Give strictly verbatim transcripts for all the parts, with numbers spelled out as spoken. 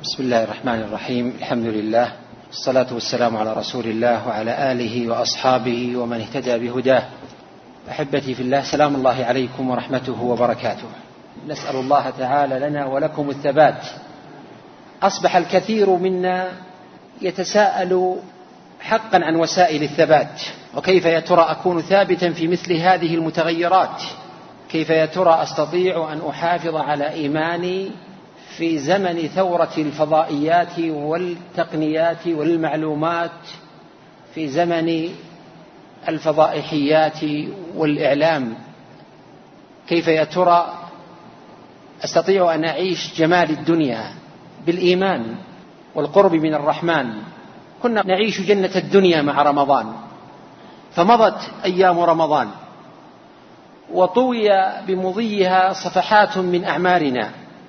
بسم الله الرحمن الرحيم. الحمد لله والصلاة والسلام على رسول الله وعلى آله وأصحابه ومن اهتدى بهداه. أحبتي في الله، سلام الله عليكم ورحمته وبركاته. نسأل الله تعالى لنا ولكم الثبات. أصبح الكثير منا يتساءل حقا عن وسائل الثبات، وكيف يا ترى أكون ثابتا في مثل هذه المتغيرات؟ كيف يا ترى أستطيع أن أحافظ على إيماني في زمن ثورة الفضائيات والتقنيات والمعلومات، في زمن الفضائحيات والإعلام؟ كيف يا ترى أستطيع أن أعيش جمال الدنيا بالإيمان والقرب من الرحمن؟ كنا نعيش جنة الدنيا مع رمضان، فمضت أيام رمضان وطوي بمضيها صفحات من أعمارنا.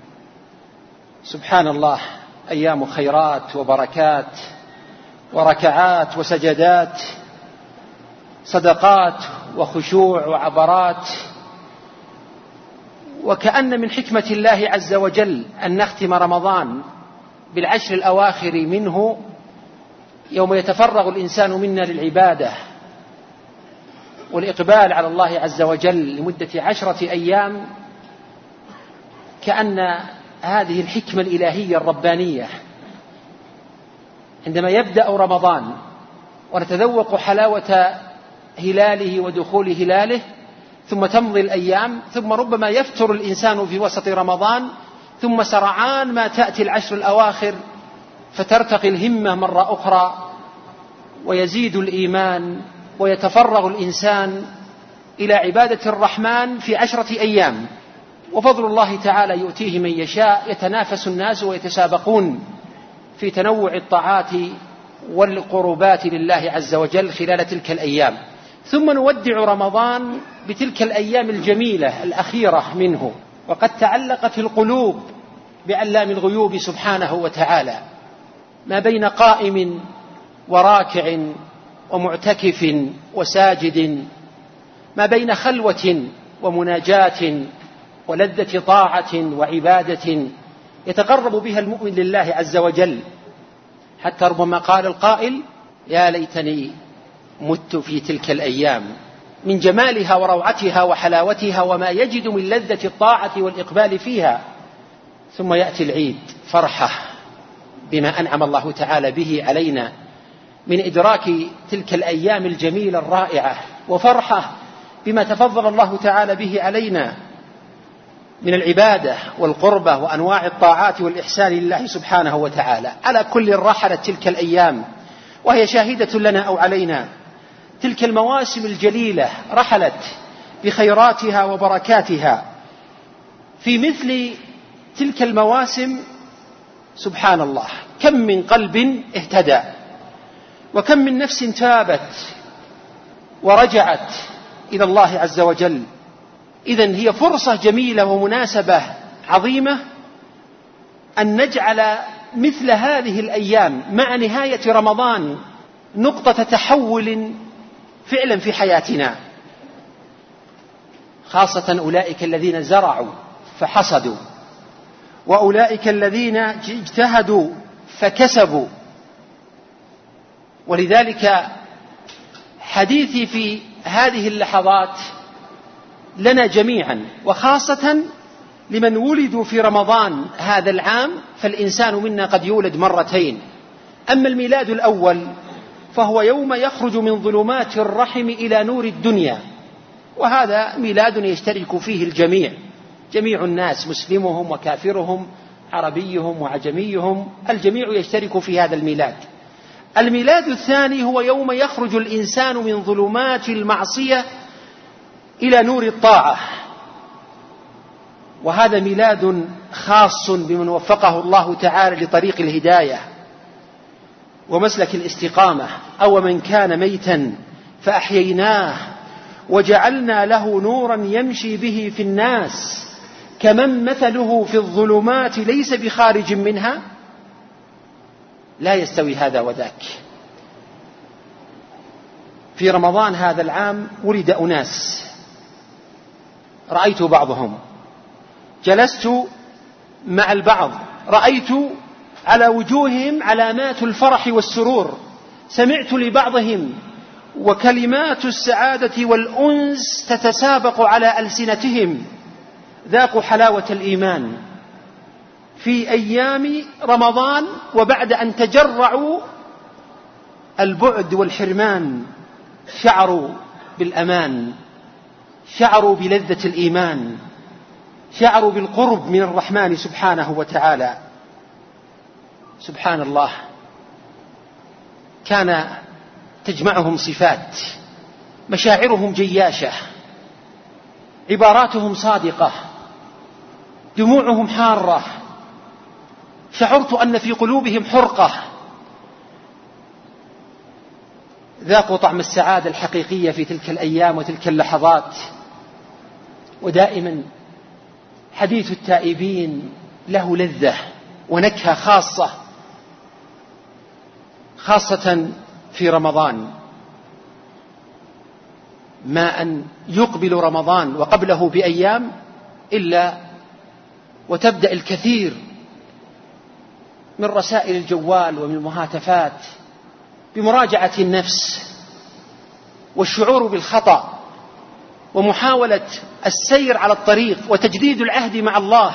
سبحان الله، أيام خيرات وبركات وركعات وسجدات، صدقات وخشوع وعبرات. وكأن من حكمة الله عز وجل أن نختم رمضان بالعشر الأواخر منه، يوم يتفرغ الإنسان منا للعبادة والإقبال على الله عز وجل لمدة عشرة أيام. كأن هذه الحكمة الإلهية الربانية، عندما يبدأ رمضان ونتذوق حلاوة هلاله ودخول هلاله، ثم تمضي الأيام، ثم ربما يفتر الإنسان في وسط رمضان، ثم سرعان ما تأتي العشر الأواخر فترتقي الهمة مرة أخرى ويزيد الإيمان ويتفرغ الإنسان إلى عبادة الرحمن في عشرة أيام. وفضل الله تعالى يؤتيه من يشاء. يتنافس الناس ويتسابقون في تنوع الطاعات والقربات لله عز وجل خلال تلك الأيام، ثم نودع رمضان بتلك الأيام الجميلة الأخيرة منه، وقد تعلقت القلوب بعلام الغيوب سبحانه وتعالى، ما بين قائم وراكع ومعتكف وساجد، ما بين خلوة ومناجاة ولذة طاعة وعبادة يتقرب بها المؤمن لله عز وجل، حتى ربما قال القائل: يا ليتني مت في تلك الأيام، من جمالها وروعتها وحلاوتها وما يجد من لذة الطاعة والإقبال فيها. ثم يأتي العيد، فرحة بما أنعم الله تعالى به علينا من إدراك تلك الأيام الجميلة الرائعة، وفرحة بما تفضل الله تعالى به علينا من العبادة والقربة وأنواع الطاعات والإحسان لله سبحانه وتعالى. على كل رحلت تلك الأيام وهي شاهدة لنا أو علينا. تلك المواسم الجليلة رحلت بخيراتها وبركاتها. في مثل تلك المواسم سبحان الله كم من قلب اهتدى، وكم من نفس تابت ورجعت إلى الله عز وجل. إذن هي فرصة جميلة ومناسبة عظيمة أن نجعل مثل هذه الأيام مع نهاية رمضان نقطة تحول فعلا في حياتنا، خاصة أولئك الذين زرعوا فحصدوا، وأولئك الذين اجتهدوا فكسبوا. ولذلك حديثي في هذه اللحظات لنا جميعا، وخاصة لمن ولدوا في رمضان هذا العام، فالإنسان منا قد يولد مرتين. أما الميلاد الأول فهو يوم يخرج من ظلمات الرحم إلى نور الدنيا، وهذا ميلاد يشترك فيه الجميع، جميع الناس، مسلمهم وكافرهم، عربيهم وعجميهم، الجميع يشترك في هذا الميلاد. الميلاد الثاني هو يوم يخرج الإنسان من ظلمات المعصية إلى نور الطاعة، وهذا ميلاد خاص بمن وفقه الله تعالى لطريق الهداية ومسلك الاستقامة. أو من كان ميتا فأحييناه وجعلنا له نورا يمشي به في الناس كمن مثله في الظلمات ليس بخارج منها. لا يستوي هذا وذاك. في رمضان هذا العام ولد أناس رأيت بعضهم، جلست مع البعض رأيت على وجوههم علامات الفرح والسرور. سمعت لبعضهم وكلمات السعادة والأنس تتسابق على ألسنتهم. ذاقوا حلاوة الإيمان في أيام رمضان وبعد أن تجرعوا البعد والحرمان شعروا بالأمان، شعروا بلذة الإيمان، شعروا بالقرب من الرحمن سبحانه وتعالى. سبحان الله، كان تجمعهم صفات، مشاعرهم جياشة، عباراتهم صادقة، دموعهم حارة، شعرت أن في قلوبهم حرقة. ذاقوا طعم السعادة الحقيقية في تلك الأيام وتلك اللحظات. ودائما حديث التائبين له لذة ونكهة خاصة، خاصة في رمضان. ما أن يقبل رمضان وقبله بأيام إلا وتبدأ الكثير من رسائل الجوال ومن المهاتفات بمراجعة النفس والشعور بالخطأ ومحاولة السير على الطريق وتجديد العهد مع الله.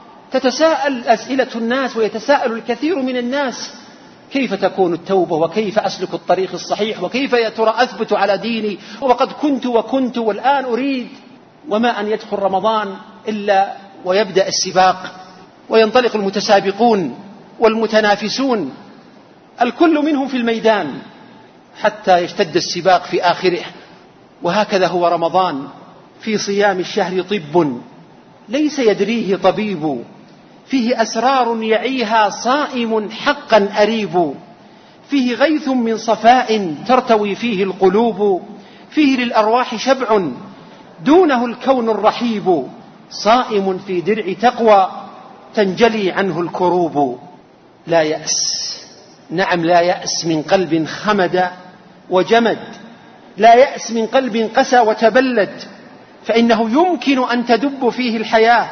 تتساءل أسئلة الناس ويتساءل الكثير من الناس: كيف تكون التوبة؟ وكيف أسلك الطريق الصحيح؟ وكيف يا ترى أثبت على ديني وقد كنت وكنت والآن أريد؟ وما أن يدخل رمضان إلا ويبدأ السباق وينطلق المتسابقون والمتنافسون، الكل منهم في الميدان حتى يشتد السباق في آخره. وهكذا هو رمضان. في صيام الشهر طب ليس يدريه طبيب، فيه أسرار يعيها صائم حقا أريب، فيه غيث من صفاء ترتوي فيه القلوب، فيه للأرواح شبع دونه الكون الرحيب، صائم في درع تقوى تنجلي عنه الكروب. لا يأس، نعم لا يأس من قلب خمد وجمد، لا يأس من قلب قسى وتبلد، فإنه يمكن أن تدب فيه الحياة،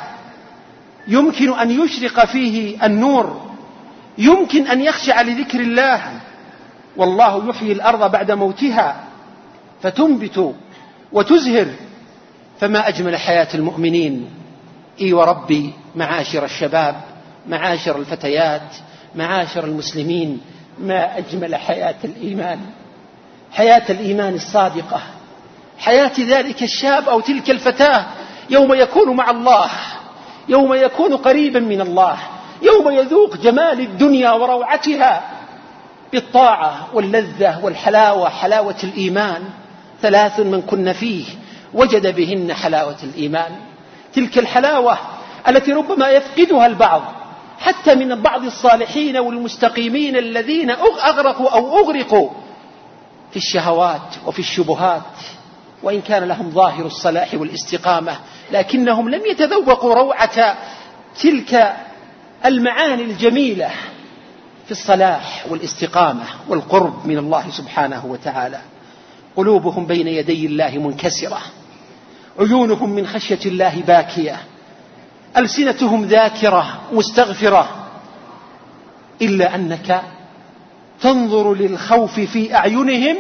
يمكن أن يشرق فيه النور، يمكن أن يخشع لذكر الله. والله يحيي الأرض بعد موتها فتنبت وتزهر، فما أجمل حياة المؤمنين. إي وربي، معاشر الشباب، معاشر الفتيات، معاشر المسلمين، ما أجمل حياة الإيمان، حياة الإيمان الصادقة، حياة ذلك الشاب أو تلك الفتاة يوم يكون مع الله، يوم يكون قريبا من الله، يوم يذوق جمال الدنيا وروعتها بالطاعة واللذة والحلاوة، حلاوة الإيمان. ثلاث من كن فيه وجد بهن حلاوة الإيمان. تلك الحلاوة التي ربما يفقدها البعض حتى من بعض الصالحين والمستقيمين الذين أغرقوا أو أغرقوا في الشهوات وفي الشبهات، وإن كان لهم ظاهر الصلاح والاستقامة، لكنهم لم يتذوقوا روعة تلك المعاني الجميلة في الصلاح والاستقامة والقرب من الله سبحانه وتعالى. قلوبهم بين يدي الله منكسرة، عيونهم من خشية الله باكية، ألسنتهم ذاكرة مستغفرة، إلا أنك تنظر للخوف في أعينهم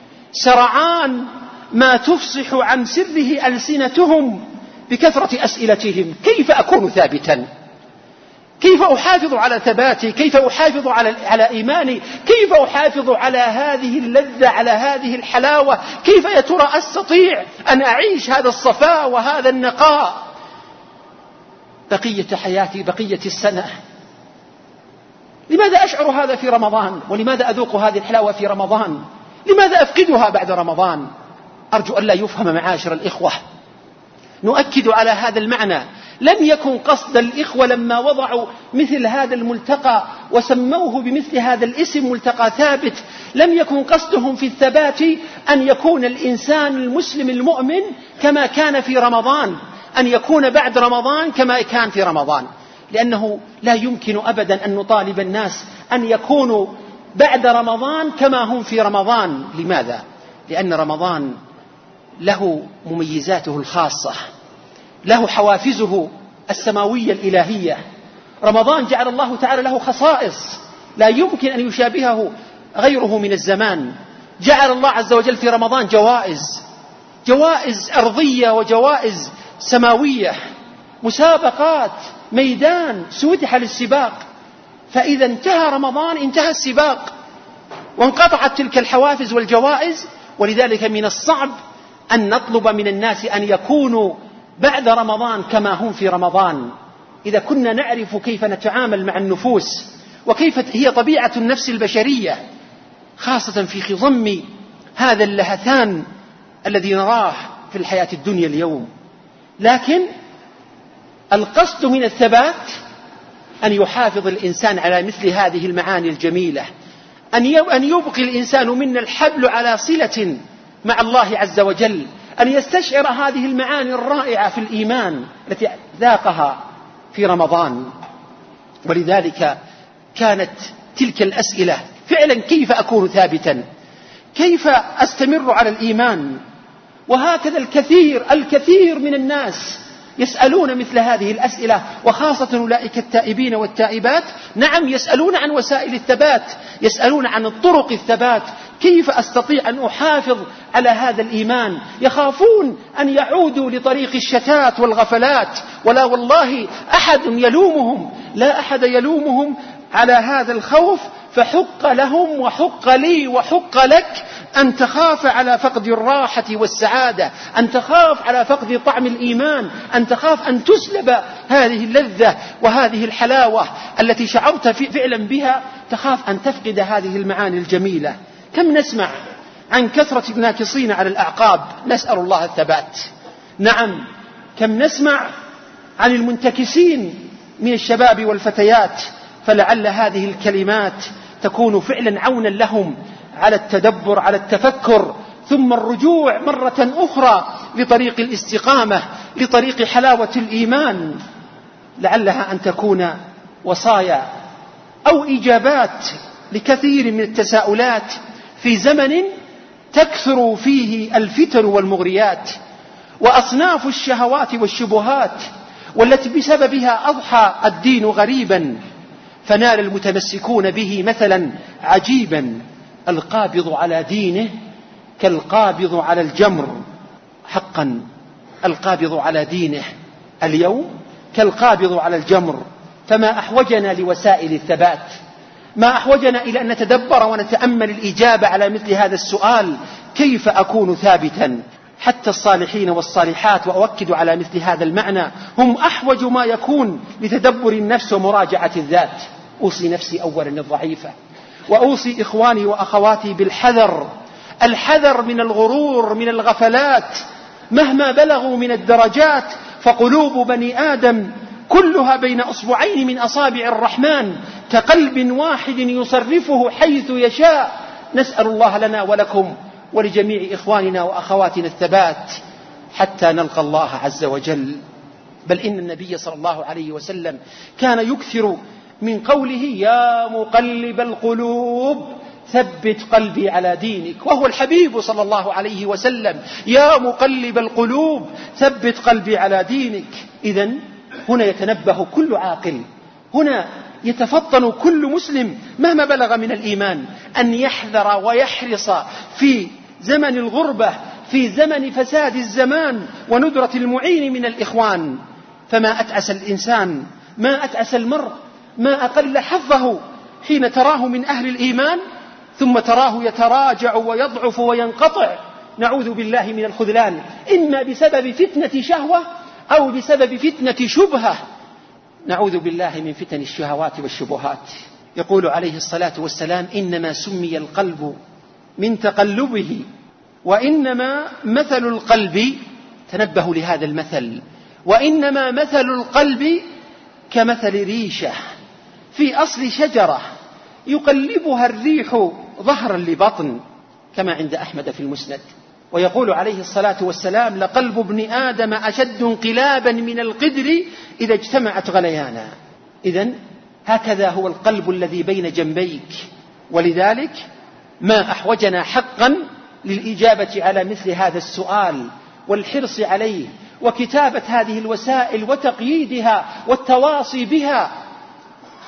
سرعان ما تفصح عن سره ألسنتهم بكثرة أسئلتهم: كيف أكون ثابتا؟ كيف أحافظ على ثباتي؟ كيف أحافظ على على إيماني؟ كيف أحافظ على هذه اللذة، على هذه الحلاوة؟ كيف يا ترى أستطيع أن أعيش هذا الصفاء وهذا النقاء بقية حياتي، بقية السنة؟ لماذا أشعر هذا في رمضان؟ ولماذا أذوق هذه الحلاوة في رمضان؟ لماذا أفقدها بعد رمضان؟ أرجو أن لا يفهم معاشر الإخوة. نؤكد على هذا المعنى. لم يكن قصد الإخوة لما وضعوا مثل هذا الملتقى وسموه بمثل هذا الاسم ملتقى ثابت، لم يكن قصدهم في الثبات أن يكون الإنسان المسلم المؤمن كما كان في رمضان، أن يكون بعد رمضان كما كان في رمضان، لأنه لا يمكن أبدا أن نطالب الناس أن يكونوا بعد رمضان كما هم في رمضان. لماذا؟ لأن رمضان له مميزاته الخاصة، له حوافزه السماوية الإلهية، رمضان جعل الله تعالى له خصائص لا يمكن أن يشابهه غيره من الزمان. جعل الله عز وجل في رمضان جوائز، جوائز أرضية وجوائز سماوية، مسابقات، ميدان سودح للسباق. فإذا انتهى رمضان انتهى السباق وانقطعت تلك الحوافز والجوائز. ولذلك من الصعب أن نطلب من الناس أن يكونوا بعد رمضان كما هم في رمضان. إذا كنا نعرف كيف نتعامل مع النفوس وكيف هي طبيعة النفس البشرية، خاصة في خضم هذا اللهثان الذي نراه في الحياة الدنيا اليوم. لكن القصد من الثبات أن يحافظ الإنسان على مثل هذه المعاني الجميلة، أن يبقي الإنسان منا الحبل على صلة مع الله عز وجل، أن يستشعر هذه المعاني الرائعة في الإيمان التي ذاقها في رمضان. ولذلك كانت تلك الأسئلة فعلا: كيف أكون ثابتا؟ كيف أستمر على الإيمان؟ وهكذا الكثير الكثير من الناس يسألون مثل هذه الأسئلة، وخاصة أولئك التائبين والتائبات. نعم، يسألون عن وسائل الثبات، يسألون عن الطرق الثبات، كيف أستطيع أن أحافظ على هذا الإيمان؟ يخافون أن يعودوا لطريق الشتات والغفلات. ولا والله أحد يلومهم، لا أحد يلومهم على هذا الخوف. فحق لهم وحق لي وحق لك أن تخاف على فقد الراحة والسعادة، أن تخاف على فقد طعم الإيمان، أن تخاف أن تسلب هذه اللذة وهذه الحلاوة التي شعرت فعلا بها، تخاف أن تفقد هذه المعاني الجميلة. كم نسمع عن كثرة الناكصين على الأعقاب، نسأل الله الثبات. نعم، كم نسمع عن المنتكسين من الشباب والفتيات. فلعل هذه الكلمات تكون فعلا عونا لهم على التدبر، على التفكر، ثم الرجوع مرة أخرى لطريق الاستقامة، لطريق حلاوة الإيمان. لعلها أن تكون وصايا أو إجابات لكثير من التساؤلات في زمن تكثر فيه الفتن والمغريات وأصناف الشهوات والشبهات، والتي بسببها أضحى الدين غريبا. فنال المتمسكون به مثلا عجيبا: القابض على دينه كالقابض على الجمر. حقا القابض على دينه اليوم كالقابض على الجمر. فما أحوجنا لوسائل الثبات، ما أحوجنا إلى أن نتدبر ونتأمل الإجابة على مثل هذا السؤال: كيف أكون ثابتا؟ حتى الصالحين والصالحات، وأؤكد على مثل هذا المعنى، هم أحوج ما يكون لتدبر النفس ومراجعة الذات. أوصي نفسي أولا الضعيفة، وأوصي إخواني وأخواتي بالحذر، الحذر من الغرور، من الغفلات، مهما بلغوا من الدرجات. فقلوب بني آدم كلها بين أصبعين من أصابع الرحمن، كقلب واحد يصرفه حيث يشاء. نسأل الله لنا ولكم ولجميع إخواننا وأخواتنا الثبات حتى نلقى الله عز وجل. بل إن النبي صلى الله عليه وسلم كان يكثر من قوله: يا مقلب القلوب ثبت قلبي على دينك. وهو الحبيب صلى الله عليه وسلم: يا مقلب القلوب ثبت قلبي على دينك. إذن هنا يتنبه كل عاقل، هنا يتفطن كل مسلم مهما بلغ من الإيمان أن يحذر ويحرص في زمن الغربة، في زمن فساد الزمان وندرة المعين من الإخوان. فما أتعس الإنسان، ما أتعس المرء، ما أقل حظه حين تراه من أهل الإيمان ثم تراه يتراجع ويضعف وينقطع. نعوذ بالله من الخذلان، إما بسبب فتنة شهوة أو بسبب فتنة شبهة. نعوذ بالله من فتن الشهوات والشبهات. يقول عليه الصلاة والسلام: إنما سمي القلب من تقلبه، وإنما مثل القلب، تنبهوا لهذا المثل، وإنما مثل القلب كمثل ريشة في أصل شجرة يقلبها الريح ظهرا لبطن، كما عند أحمد في المسند. ويقول عليه الصلاة والسلام: لقلب ابن آدم أشد انقلابا من القدر إذا اجتمعت غليانا. إذن هكذا هو القلب الذي بين جنبيك. ولذلك ما أحوجنا حقا للإجابة على مثل هذا السؤال والحرص عليه، وكتابة هذه الوسائل وتقييدها والتواصي بها.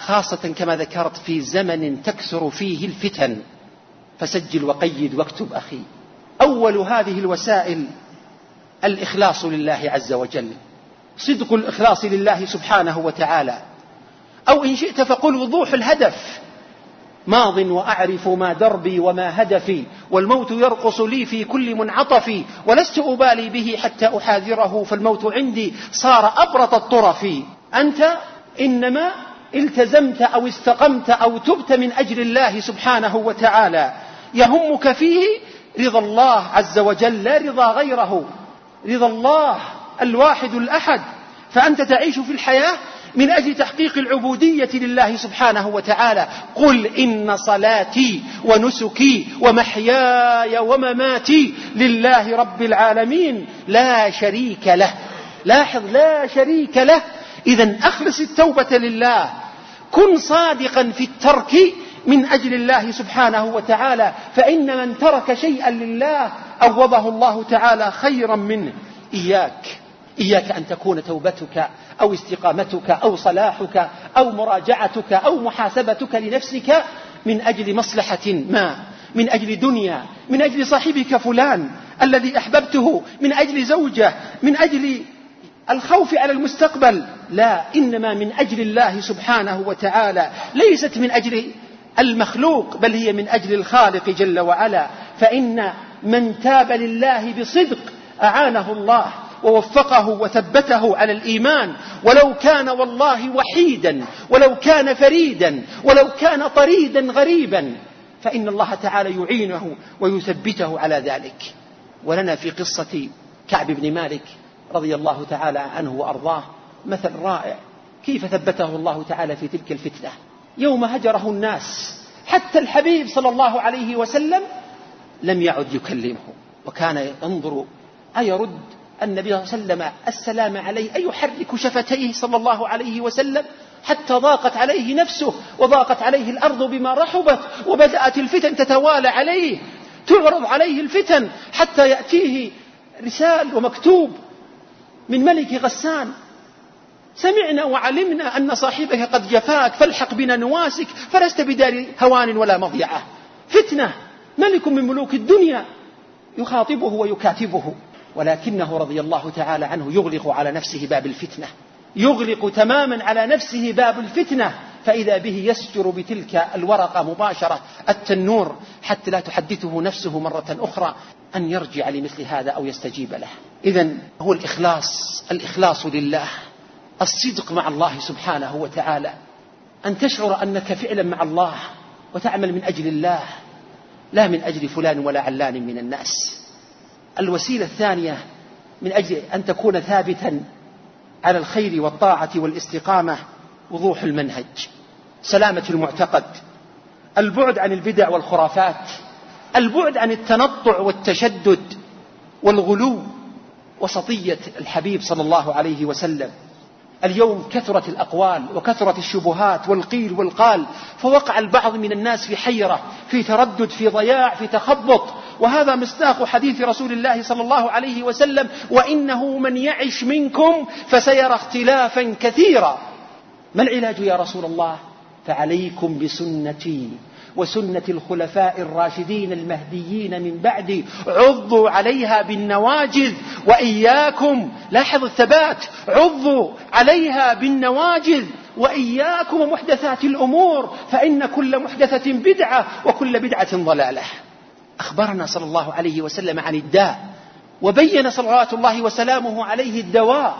خاصة كما ذكرت في زمن تكثر فيه الفتن، فسجل وقيد واكتب أخي. أول هذه الوسائل الإخلاص لله عز وجل، صدق الإخلاص لله سبحانه وتعالى، أو إن شئت فقل وضوح الهدف. ماض وأعرف ما دربي وما هدفي، والموت يرقص لي في كل منعطف، ولست أبالي به حتى أحاذره، فالموت عندي صار أبرط الطرف. أنت إنما التزمت أو استقمت أو تبت من أجل الله سبحانه وتعالى، يهمك فيه رضا الله عز وجل لا رضا غيره، رضا الله الواحد الأحد. فأنت تعيش في الحياة من أجل تحقيق العبودية لله سبحانه وتعالى. قل إن صلاتي ونسكي ومحياي ومماتي لله رب العالمين لا شريك له. لاحظ، لا شريك له. إذن أخلص التوبة لله، كن صادقا في الترك من أجل الله سبحانه وتعالى، فإن من ترك شيئا لله أوضه الله تعالى خيرا منه. إياك إياك أن تكون توبتك أو استقامتك أو صلاحك أو مراجعتك أو محاسبتك لنفسك من أجل مصلحة ما، من أجل دنيا، من أجل صاحبك فلان الذي أحببته، من أجل زوجة، من أجل الخوف على المستقبل. لا، إنما من أجل الله سبحانه وتعالى، ليست من أجل المخلوق، بل هي من أجل الخالق جل وعلا. فإن من تاب لله بصدق أعانه الله ووفقه وثبته على الإيمان، ولو كان والله وحيدا، ولو كان فريدا، ولو كان طريدا غريبا، فإن الله تعالى يعينه ويثبته على ذلك. ولنا في قصة كعب بن مالك رضي الله تعالى عنه وأرضاه مثل رائع، كيف ثبته الله تعالى في تلك الفتنة يوم هجره الناس، حتى الحبيب صلى الله عليه وسلم لم يعد يكلمه، وكان ينظر أيرد النبي صلى الله عليه وسلم السلام عليه، أيحرك شفتيه صلى الله عليه وسلم، حتى ضاقت عليه نفسه وضاقت عليه الأرض بما رحبت، وبدأت الفتن تتوالى عليه، تعرض عليه الفتن حتى يأتيه رسال ومكتوب من ملك غسان: سمعنا وعلمنا أن صاحبك قد جفاك، فالحق بنا نواسك، فلست بدار هوان ولا مضيعة. فتنة، ملك من ملوك الدنيا يخاطبه ويكاتبه، ولكنه رضي الله تعالى عنه يغلق على نفسه باب الفتنة، يغلق تماما على نفسه باب الفتنة، فإذا به يسجر بتلك الورقة مباشرة التنور، حتى لا تحدثه نفسه مرة أخرى أن يرجع لمثل هذا أو يستجيب له. إذن هو الإخلاص، الإخلاص لله، الصدق مع الله سبحانه وتعالى، أن تشعر أنك فعلا مع الله وتعمل من أجل الله لا من أجل فلان ولا علان من الناس. الوسيلة الثانية من أجل أن تكون ثابتا على الخير والطاعة والاستقامة وضوح المنهج، سلامة المعتقد، البعد عن البدع والخرافات، البعد عن التنطع والتشدد والغلو، وسطية الحبيب صلى الله عليه وسلم. اليوم كثرت الأقوال وكثرت الشبهات والقيل والقال، فوقع البعض من الناس في حيرة، في تردد، في ضياع، في تخبط، وهذا مصداق حديث رسول الله صلى الله عليه وسلم: وإنه من يعش منكم فسيرى اختلافا كثيرا. ما العلاج يا رسول الله؟ فعليكم بسنتي وسنة الخلفاء الراشدين المهديين من بعدي، عضوا عليها بالنواجذ وإياكم، لاحظ الثبات، عضوا عليها بالنواجذ وإياكم ومحدثات الأمور، فإن كل محدثة بدعة وكل بدعة ضلالة. أخبرنا صلى الله عليه وسلم عن الداء، وبين صلوات الله وسلامه عليه الدواء.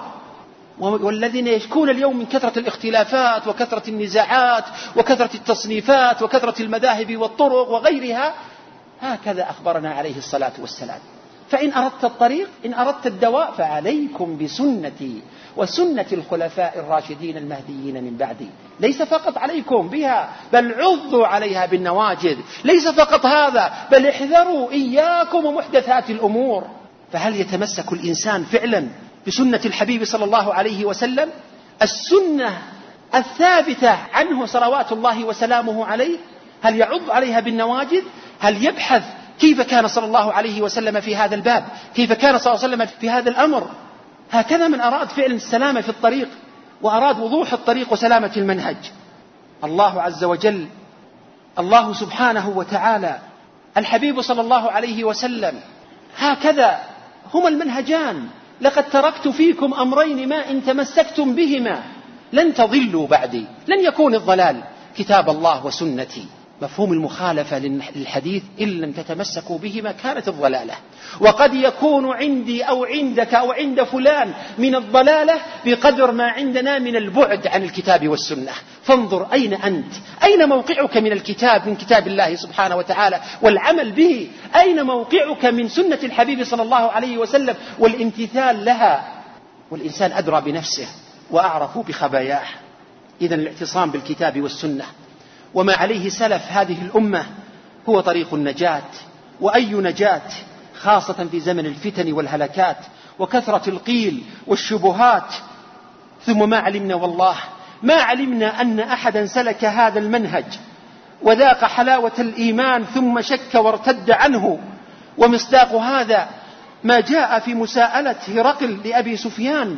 والذين يشكون اليوم من كثرة الاختلافات وكثرة النزاعات وكثرة التصنيفات وكثرة المذاهب والطرق وغيرها، هكذا أخبرنا عليه الصلاة والسلام. فإن أردت الطريق، إن أردت الدواء، فعليكم بسنتي وسنة الخلفاء الراشدين المهديين من بعدي. ليس فقط عليكم بها، بل عضوا عليها بالنواجذ. ليس فقط هذا، بل احذروا إياكم ومحدثات الأمور. فهل يتمسك الإنسان فعلا بسنة الحبيب صلى الله عليه وسلم، السنة الثابتة عنه صلوات الله وسلامه عليه؟ هل يعض عليها بالنواجذ؟ هل يبحث كيف كان صلى الله عليه وسلم في هذا الباب؟ كيف كان صلى الله عليه وسلم في هذا الأمر؟ هكذا من أراد فعلا السلامة في الطريق، وأراد وضوح الطريق وسلامة المنهج. الله عز وجل، الله سبحانه وتعالى، الحبيب صلى الله عليه وسلم، هكذا هما المنهجان. لقد تركت فيكم أمرين ما إن تمسكتم بهما لن تضلوا بعدي. لن يكون الضلال كتاب الله وسنتي. مفهوم المخالفة للحديث إن لم تتمسكوا بهما كانت الضلالة. وقد يكون عندي أو عندك أو عند فلان من الضلالة بقدر ما عندنا من البعد عن الكتاب والسنة. فانظر أين أنت، أين موقعك من الكتاب، من كتاب الله سبحانه وتعالى والعمل به، أين موقعك من سنة الحبيب صلى الله عليه وسلم والامتثال لها. والإنسان أدرى بنفسه وأعرف بخباياه. إذن الاعتصام بالكتاب والسنة وما عليه سلف هذه الأمة هو طريق النجاة. وأي نجاة، خاصة في زمن الفتن والهلكات وكثرة القيل والشبهات. ثم ما علمنا، والله ما علمنا أن أحدا سلك هذا المنهج وذاق حلاوة الإيمان ثم شك وارتد عنه. ومصداق هذا ما جاء في مساءلة هرقل لأبي سفيان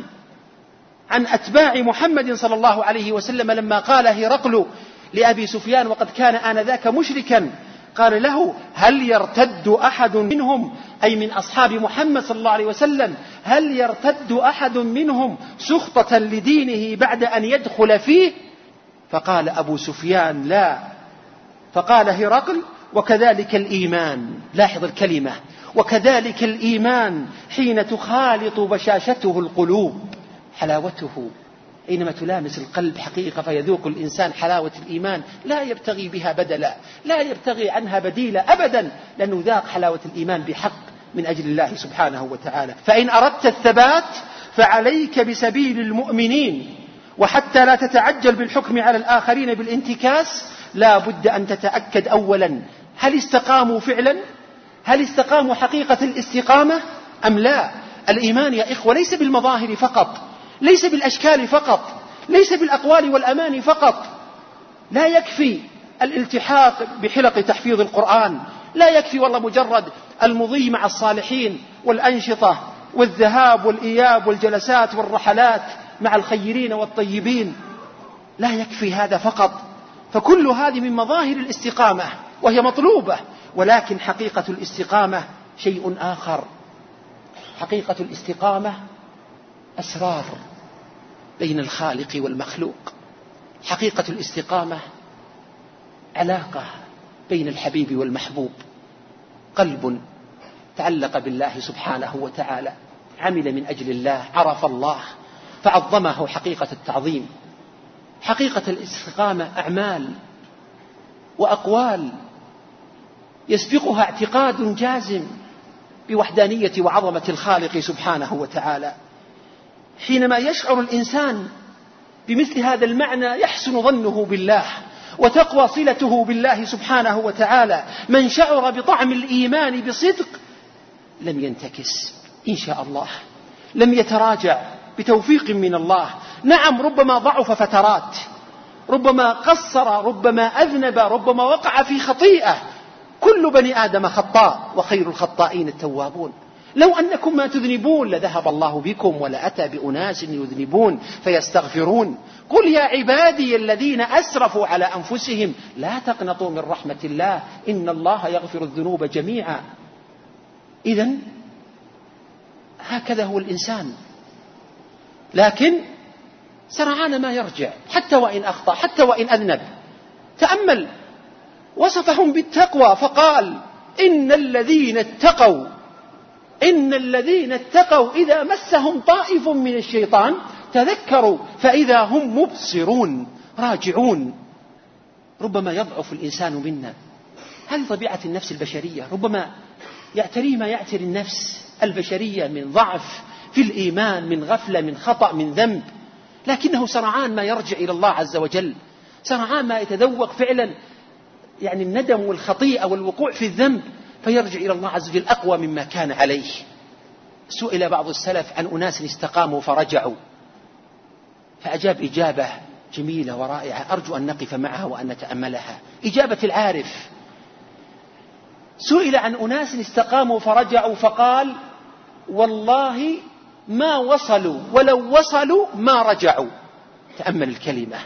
عن أتباع محمد صلى الله عليه وسلم، لما قال هرقل لأبي سفيان وقد كان آنذاك مشركا، قال له: هل يرتد أحد منهم، أي من أصحاب محمد صلى الله عليه وسلم، هل يرتد أحد منهم سخطة لدينه بعد أن يدخل فيه؟ فقال أبو سفيان: لا. فقال هرقل: وكذلك الإيمان. لاحظ الكلمة، وكذلك الإيمان حين تخالط بشاشته القلوب. حلاوته حينما تلامس القلب حقيقة فيذوق الإنسان حلاوة الإيمان، لا يبتغي بها بدلا، لا يبتغي عنها بديلا أبدا، لأنه ذاق حلاوة الإيمان بحق من أجل الله سبحانه وتعالى. فإن أردت الثبات فعليك بسبيل المؤمنين. وحتى لا تتعجل بالحكم على الآخرين بالانتكاس، لا بد أن تتأكد أولا هل استقاموا فعلا، هل استقاموا حقيقة الاستقامة أم لا. الإيمان يا إخوة ليس بالمظاهر فقط، ليس بالأشكال فقط، ليس بالأقوال والأماني فقط. لا يكفي الالتحاق بحلق تحفيظ القرآن، لا يكفي والله مجرد المضي مع الصالحين والأنشطة والذهاب والإياب والجلسات والرحلات مع الخيرين والطيبين. لا يكفي هذا فقط، فكل هذه من مظاهر الاستقامة وهي مطلوبة. ولكن حقيقة الاستقامة شيء آخر. حقيقة الاستقامة أسرار بين الخالق والمخلوق. حقيقة الاستقامة علاقة بين الحبيب والمحبوب. قلب تعلق بالله سبحانه وتعالى، عمل من أجل الله، عرف الله فعظمه حقيقة التعظيم. حقيقة الاستقامة أعمال وأقوال يسبقها اعتقاد جازم بوحدانية وعظمة الخالق سبحانه وتعالى. حينما يشعر الإنسان بمثل هذا المعنى يحسن ظنه بالله وتقوى صلته بالله سبحانه وتعالى. من شعر بطعم الإيمان بصدق لم ينتكس إن شاء الله، لم يتراجع بتوفيق من الله. نعم ربما ضعف فترات، ربما قصر، ربما أذنب، ربما وقع في خطيئة. كل بني آدم خطاء وخير الخطائين التوابون. لو أنكم ما تذنبون لذهب الله بكم ولأتى بأناس يذنبون فيستغفرون. قل يا عبادي الذين أسرفوا على أنفسهم لا تقنطوا من رحمة الله إن الله يغفر الذنوب جميعا. إذن هكذا هو الإنسان، لكن سرعان ما يرجع حتى وإن أخطأ، حتى وإن أذنب. تأمل وصفهم بالتقوى فقال: إن الذين اتقوا إن الذين اتقوا إذا مسهم طائف من الشيطان تذكروا فإذا هم مبصرون راجعون. ربما يضعف الإنسان منا، هذه طبيعة النفس البشرية. ربما يعتري ما يعتري النفس البشرية من ضعف في الإيمان، من غفلة، من خطأ، من ذنب، لكنه سرعان ما يرجع إلى الله عز وجل، سرعان ما يتذوق فعلا يعني الندم والخطيئة والوقوع في الذنب فيرجع إلى الله عز وجل أقوى مما كان عليه. سئل بعض السلف عن أناس استقاموا فرجعوا، فأجاب إجابة جميلة ورائعة أرجو أن نقف معها وأن نتأملها. إجابة العارف. سئل عن أناس استقاموا فرجعوا فقال: والله ما وصلوا ولو وصلوا ما رجعوا. تأمل الكلمة،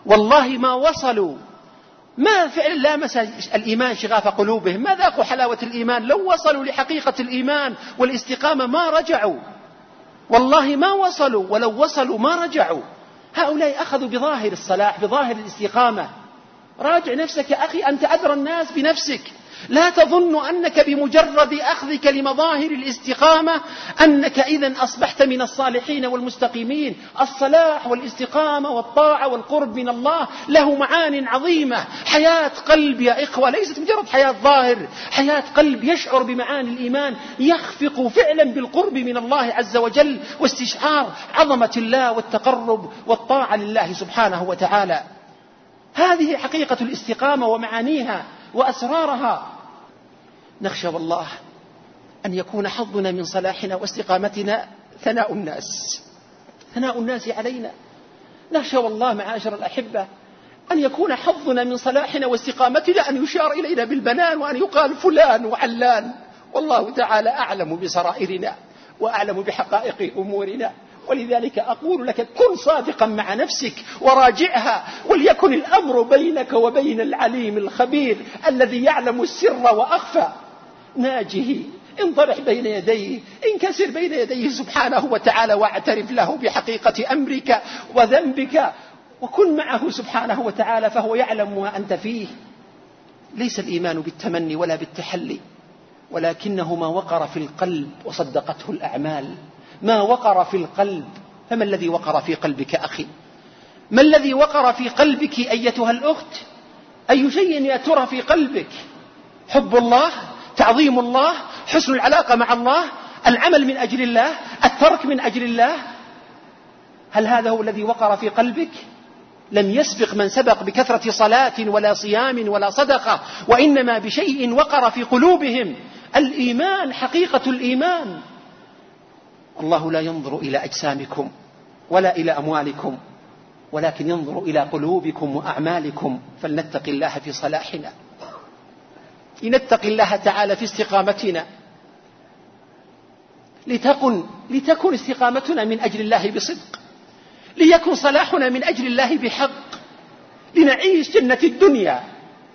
والله ما وصلوا، ما فعلا لامس الإيمان شغاف قلوبهم، ما ذاقوا حلاوة الإيمان. لو وصلوا لحقيقة الإيمان والاستقامة ما رجعوا، والله ما وصلوا، ولو وصلوا ما رجعوا. هؤلاء أخذوا بظاهر الصلاح، بظاهر الاستقامة. راجع نفسك يا أخي، أنت أدرى الناس بنفسك. لا تظن أنك بمجرد أخذك لمظاهر الاستقامة أنك إذن أصبحت من الصالحين والمستقيمين. الصلاح والاستقامة والطاعة والقرب من الله له معان عظيمة. حياة قلب يا إخوة ليست مجرد حياة ظاهر، حياة قلب يشعر بمعاني الإيمان، يخفق فعلا بالقرب من الله عز وجل واستشعار عظمة الله والتقرب والطاعة لله سبحانه وتعالى. هذه حقيقة الاستقامة ومعانيها وأسرارها. نخشى والله أن يكون حظنا من صلاحنا واستقامتنا ثناء الناس، ثناء الناس علينا. نخشى والله معاشر الأحبة أن يكون حظنا من صلاحنا واستقامتنا أن يشار إلينا بالبنان وأن يقال فلان وعلان. والله تعالى أعلم بسرائرنا وأعلم بحقائق أمورنا. ولذلك أقول لك كن صادقا مع نفسك وراجعها، وليكن الأمر بينك وبين العليم الخبير الذي يعلم السر وأخفى. ناجه، انطرح بين يديه، انكسر بين يديه سبحانه وتعالى، واعترف له بحقيقة أمرك وذنبك، وكن معه سبحانه وتعالى فهو يعلم ما أنت فيه. ليس الإيمان بالتمني ولا بالتحلي، ولكنه ما وقر في القلب وصدقته الأعمال. ما وقر في القلب. فما الذي وقر في قلبك أخي؟ ما الذي وقر في قلبك أيتها الأخت؟ أي شيء يا ترى في قلبك؟ حب الله، تعظيم الله، حسن العلاقة مع الله، العمل من أجل الله، الترك من أجل الله. هل هذا هو الذي وقر في قلبك؟ لم يسبق من سبق بكثرة صلاة ولا صيام ولا صدقة، وإنما بشيء وقر في قلوبهم، الإيمان، حقيقة الإيمان. الله لا ينظر إلى أجسامكم ولا إلى أموالكم، ولكن ينظر إلى قلوبكم وأعمالكم. فلنتق الله في صلاحنا، لنتق الله تعالى في استقامتنا، لتكن, لتكن استقامتنا من أجل الله بصدق، ليكن صلاحنا من أجل الله بحق، لنعيش جنة الدنيا،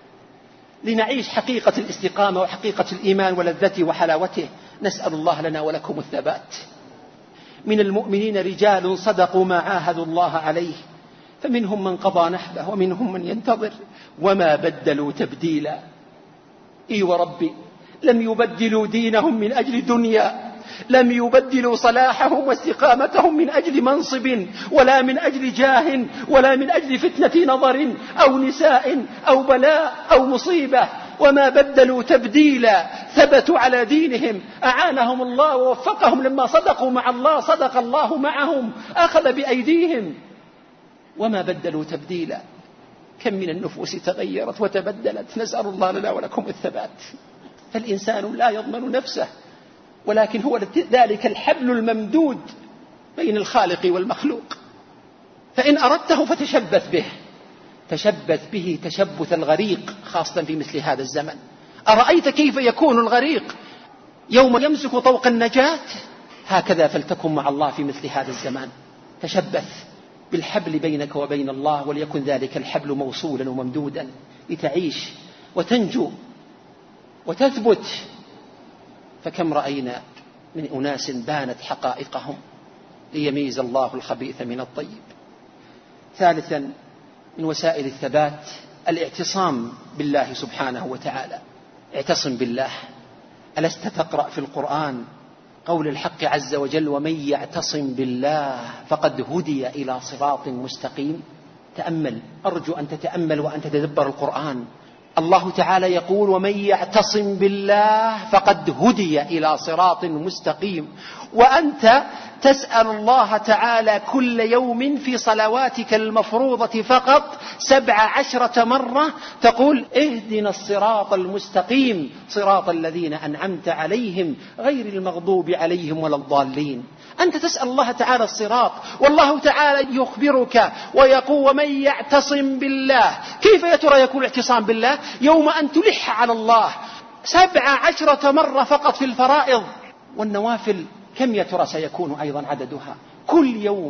لنعيش حقيقة الاستقامة وحقيقة الإيمان ولذته وحلاوته. نسأل الله لنا ولكم الثبات. من المؤمنين رجال صدقوا ما عاهدوا الله عليه، فمنهم من قضى نحبه ومنهم من ينتظر وما بدلوا تبديلا. إي وربي، لم يبدلوا دينهم من أجل دنيا، لم يبدلوا صلاحهم واستقامتهم من أجل منصب ولا من أجل جاه ولا من أجل فتنة نظر أو نساء أو بلاء أو مصيبة. وما بدلوا تبديلا، ثبتوا على دينهم، أعانهم الله ووفقهم لما صدقوا مع الله، صدق الله معهم، أخذ بأيديهم. وما بدلوا تبديلا. كم من النفوس تغيرت وتبدلت. نسأل الله لنا ولكم الثبات. فالإنسان لا يضمن نفسه، ولكن هو ذلك الحبل الممدود بين الخالق والمخلوق. فإن أردته فتشبث به، تشبث به تشبث الغريق، خاصة في مثل هذا الزمن. أرأيت كيف يكون الغريق يوم يمسك طوق النجاة؟ هكذا فلتكن مع الله في مثل هذا الزمان. تشبث بالحبل بينك وبين الله، وليكن ذلك الحبل موصولا وممدودا لتعيش وتنجو وتثبت. فكم رأينا من أناس بانت حقائقهم ليميز الله الخبيث من الطيب. ثالثا من وسائل الثبات الاعتصام بالله سبحانه وتعالى. اعتصم بالله. ألست تقرأ في القرآن قول الحق عز وجل: ومن يعتصم بالله فقد هدي إلى صراط مستقيم. تأمل، أرجو أن تتأمل وأن تتدبر القرآن. الله تعالى يقول: ومن يعتصم بالله فقد هدي إلى صراط مستقيم. وأنت تسأل الله تعالى كل يوم في صلواتك المفروضة فقط سبع عشرة مرة تقول: اهدنا الصراط المستقيم صراط الذين أنعمت عليهم غير المغضوب عليهم ولا الضالين. أنت تسأل الله تعالى الصراط، والله تعالى يخبرك ويقول: ومن يعتصم بالله. كيف يا ترى يكون الاعتصام بالله؟ يوم أن تلح على الله سبع عشرة مرة فقط في الفرائض، والنوافل كم يا ترى سيكون أيضا عددها؟ كل يوم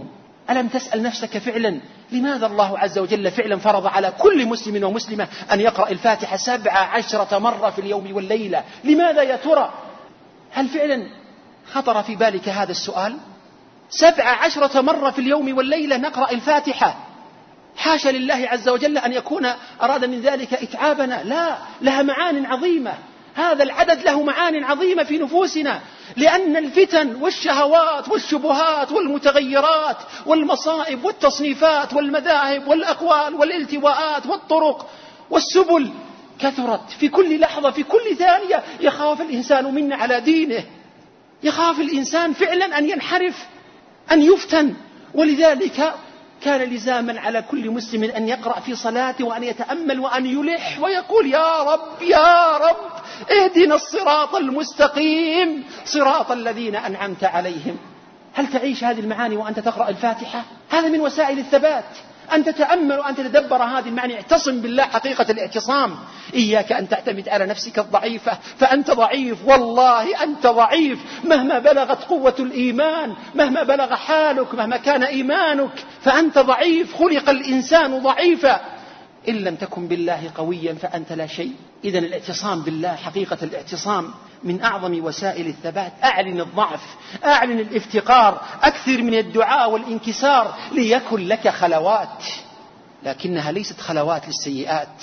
ألم تسأل نفسك فعلا لماذا الله عز وجل فعلا فرض على كل مسلم ومسلمة أن يقرأ الفاتحة سبع عشرة مرة في اليوم والليلة؟ لماذا يا ترى؟ هل فعلا خطر في بالك هذا السؤال؟ سبع عشرة مرة في اليوم والليلة نقرأ الفاتحة، حاشا لله عز وجل أن يكون أراد من ذلك إتعابنا، لا، لها معان عظيمة. هذا العدد له معان عظيمة في نفوسنا، لأن الفتن والشهوات والشبهات والمتغيرات والمصائب والتصنيفات والمذاهب والأقوال والالتواءات والطرق والسبل كثرت في كل لحظة، في كل ثانية. يخاف الإنسان منا على دينه، يخاف الإنسان فعلا أن ينحرف، أن يفتن. ولذلك كان لزاما على كل مسلم أن يقرأ في صلاته وأن يتأمل وأن يلح ويقول يا رب يا رب اهدنا الصراط المستقيم صراط الذين أنعمت عليهم. هل تعيش هذه المعاني وأنت تقرأ الفاتحة؟ هذا من وسائل الثبات، أن تتأمل وأن تتدبر هذه المعاني. اعتصم بالله حقيقة الاعتصام. إياك أن تعتمد على نفسك الضعيفة، فأنت ضعيف، والله أنت ضعيف مهما بلغت قوة الإيمان، مهما بلغ حالك، مهما كان إيمانك، فأنت ضعيف. خلق الإنسان ضعيفا، إن لم تكن بالله قويا فأنت لا شيء. إذن الاعتصام بالله حقيقة الاعتصام من أعظم وسائل الثبات. أعلن الضعف، أعلن الافتقار، أكثر من الدعاء والانكسار ليكن لك خلوات، لكنها ليست خلوات للسيئات،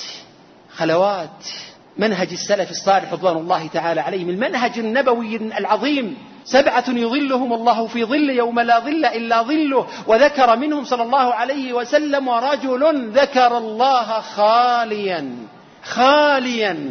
خلوات منهج السلف الصالح رضوان الله تعالى عليهم، المنهج النبوي العظيم. سبعة يظلهم الله في ظل يوم لا ظل إلا ظله، وذكر منهم صلى الله عليه وسلم ورجل ذكر الله خاليا خاليا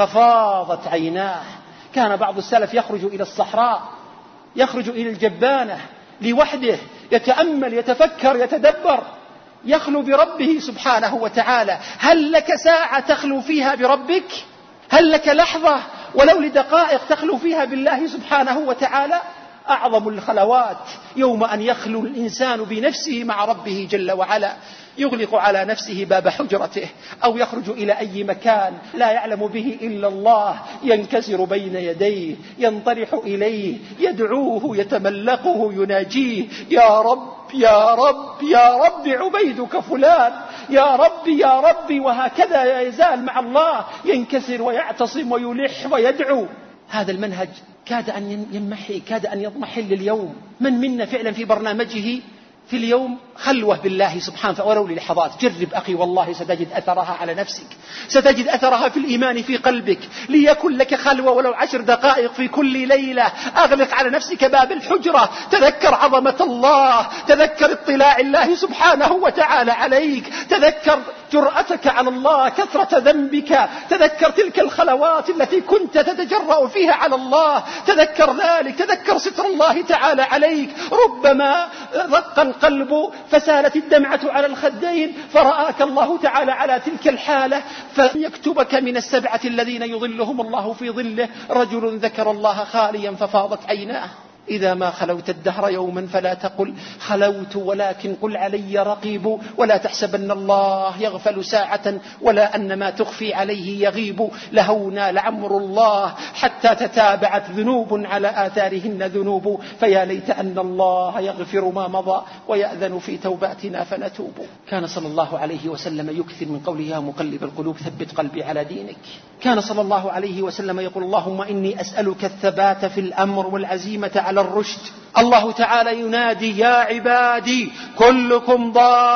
ففاضت عيناه. كان بعض السلف يخرج إلى الصحراء، يخرج إلى الجبانة لوحده، يتأمل يتفكر يتدبر، يخلو بربه سبحانه وتعالى. هل لك ساعة تخلو فيها بربك؟ هل لك لحظة ولو لدقائق تخلو فيها بالله سبحانه وتعالى؟ أعظم الخلوات يوم أن يخلو الإنسان بنفسه مع ربه جل وعلا، يغلق على نفسه باب حجرته أو يخرج إلى أي مكان لا يعلم به إلا الله، ينكسر بين يديه، ينطرح إليه، يدعوه، يتملقه، يناجيه: يا رب يا رب يا رب عبيدك فلان، يا رب يا رب. وهكذا لا يزال مع الله ينكسر ويعتصم ويلح ويدعو. هذا المنهج كاد أن ينمحي، كاد أن يضمحل اليوم. من منا فعلا في برنامجه في اليوم خلوة بالله سبحانه ولو للحظات؟ جرب أخي، والله ستجد أثرها على نفسك، ستجد أثرها في الإيمان في قلبك. ليكن لك خلوة ولو عشر دقائق في كل ليلة. أغلق على نفسك باب الحجرة، تذكر عظمة الله، تذكر اطلاع الله سبحانه وتعالى عليك، تذكر جرأتك على الله، كثرة ذنبك، تذكر تلك الخلوات التي كنت تتجرأ فيها على الله، تذكر ذلك، تذكر ستر الله تعالى عليك. ربما رق القلب فسالت الدمعة على الخدين فرآك الله تعالى على تلك الحالة فيكتبك من السبعة الذين يظلهم الله في ظله رجل ذكر الله خاليا ففاضت عيناه. إذا ما خلوت الدهر يوما فلا تقل خلوت، ولكن قل علي رقيب. ولا تحسبن الله يغفل ساعة ولا أن ما تخفي عليه يغيب. لهونا لعمر الله حتى تتابعت ذنوب على آثارهن ذنوب. فيا ليت أن الله يغفر ما مضى ويأذن في توباتنا فنتوب. كان صلى الله عليه وسلم يكثر من قوله: يا مقلب القلوب ثبت قلبي على دينك. كان صلى الله عليه وسلم يقول: اللهم إني أسألك الثبات في الأمر والعزيمة على الرشد. الله تعالى ينادي: يا عبادي كلكم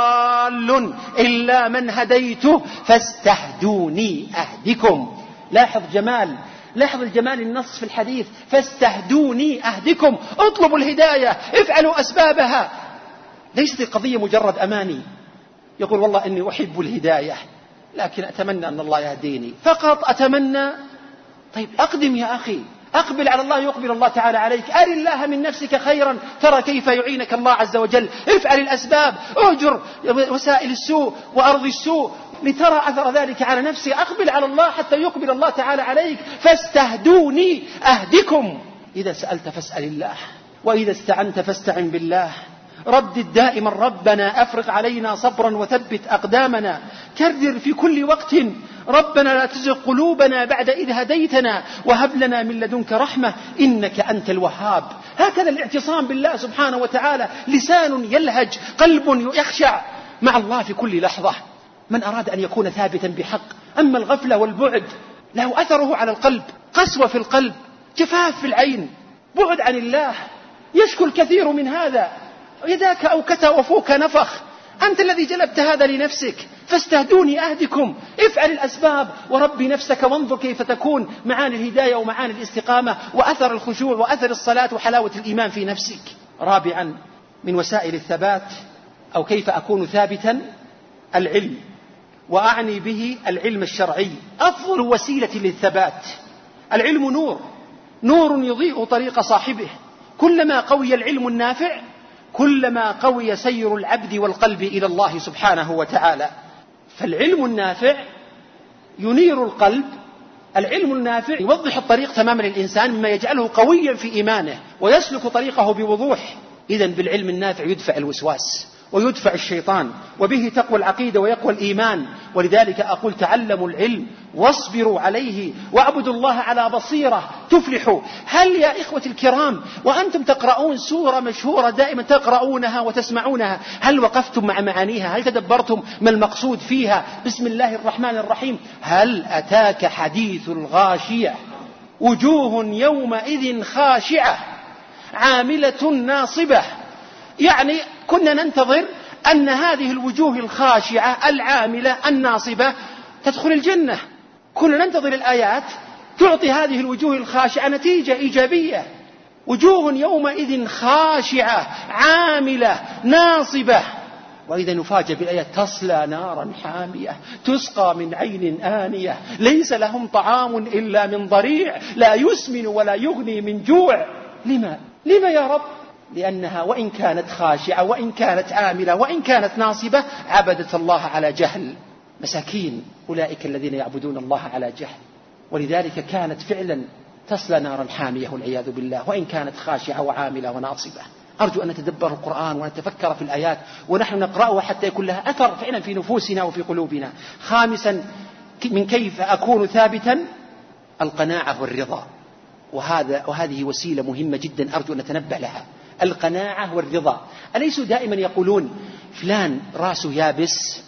ضال إلا من هديته فاستهدوني أهدكم. لاحظ جمال، لاحظ الجمال النص في الحديث: فاستهدوني أهدكم. اطلبوا الهداية، افعلوا أسبابها. ليست القضية مجرد أماني، يقول والله إني أحب الهداية لكن أتمنى أن الله يهديني، فقط أتمنى. طيب أقدم يا أخي، أقبل على الله يقبل الله تعالى عليك. أر الله من نفسك خيرا ترى كيف يعينك الله عز وجل. افعل الأسباب، اهجر وسائل السوء وأرض السوء لترى أثر ذلك على نفسك. أقبل على الله حتى يقبل الله تعالى عليك. فاستهدوني أهدكم. إذا سألت فاسأل الله، وإذا استعنت فاستعن بالله. ردد دائما: ربنا أفرغ علينا صبرا وثبت أقدامنا. كرر في كل وقت: ربنا لا تزغ قلوبنا بعد إذ هديتنا وهب لنا من لدنك رحمة إنك أنت الوهاب. هكذا الاعتصام بالله سبحانه وتعالى، لسان يلهج، قلب يخشع مع الله في كل لحظة. من أراد أن يكون ثابتا بحق. أما الغفلة والبعد له أثره على القلب، قسوة في القلب، جفاف في العين، بعد عن الله. يشكو الكثير من هذا، يداك أوكتا وفوك نفخ، أنت الذي جلبت هذا لنفسك، فاستهدوني أهدكم. افعل الأسباب وربي نفسك وانظر كيف تكون معاني الهداية ومعاني الاستقامة وأثر الخشوع وأثر الصلاة وحلاوة الإيمان في نفسك. رابعا من وسائل الثبات أو كيف أكون ثابتا العلم، وأعني به العلم الشرعي، أفضل وسيلة للثبات. العلم نور، نور يضيء طريق صاحبه. كلما قوي العلم النافع كلما قوي سير العبد والقلب إلى الله سبحانه وتعالى. فالعلم النافع ينير القلب، العلم النافع يوضح الطريق تماما للإنسان مما يجعله قويا في إيمانه ويسلك طريقه بوضوح. إذن بالعلم النافع يدفع الوسواس ويدفع الشيطان، وبه تقوى العقيدة ويقوى الإيمان. ولذلك أقول تعلموا العلم واصبروا عليه واعبدوا الله على بصيرة تفلحوا. هل يا إخوة الكرام وأنتم تقرؤون سورة مشهورة دائما تقرؤونها وتسمعونها، هل وقفتم مع معانيها؟ هل تدبرتم ما المقصود فيها؟ بسم الله الرحمن الرحيم. هل أتاك حديث الغاشية وجوه يومئذ خاشعة عاملة ناصبة. يعني كنا ننتظر أن هذه الوجوه الخاشعة العاملة الناصبة تدخل الجنة، كنا ننتظر الآيات تعطي هذه الوجوه الخاشعة نتيجة إيجابية. وجوه يومئذ خاشعة عاملة ناصبة، وإذا نفاجأ بالآيات تصلى نارا حامية تسقى من عين آنية ليس لهم طعام إلا من ضريع لا يسمن ولا يغني من جوع. لما؟ لما يا رب؟ لأنها وإن كانت خاشعة وإن كانت عاملة وإن كانت ناصبة عبدت الله على جهل. مساكين أولئك الذين يعبدون الله على جهل، ولذلك كانت فعلا تصلى نارا حامية والعياذ بالله وإن كانت خاشعة وعاملة وناصبة. أرجو أن نتدبر القرآن ونتفكر في الآيات ونحن نقرأها حتى يكون لها أثر فعلا في نفوسنا وفي قلوبنا. خامسا من كيف أكون ثابتا القناعة والرضا، وهذا وهذه وسيلة مهمة جدا أرجو أن نتنبه لها. القناعة والرضا. أليسوا دائما يقولون فلان راسه يابس،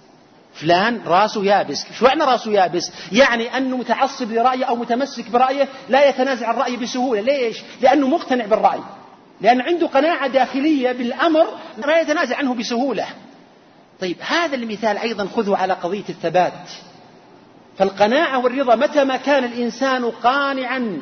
فلان راسه يابس. شو معنى راسه يابس؟ يعني أنه متعصب لرأيه أو متمسك برأيه، لا يتنازع الرأي بسهولة. ليش؟ لأنه مقتنع بالرأي، لأن عنده قناعة داخلية بالأمر لا يتنازع عنه بسهولة. طيب هذا المثال أيضا خذه على قضية الثبات. فالقناعة والرضا متى ما كان الإنسان قانعا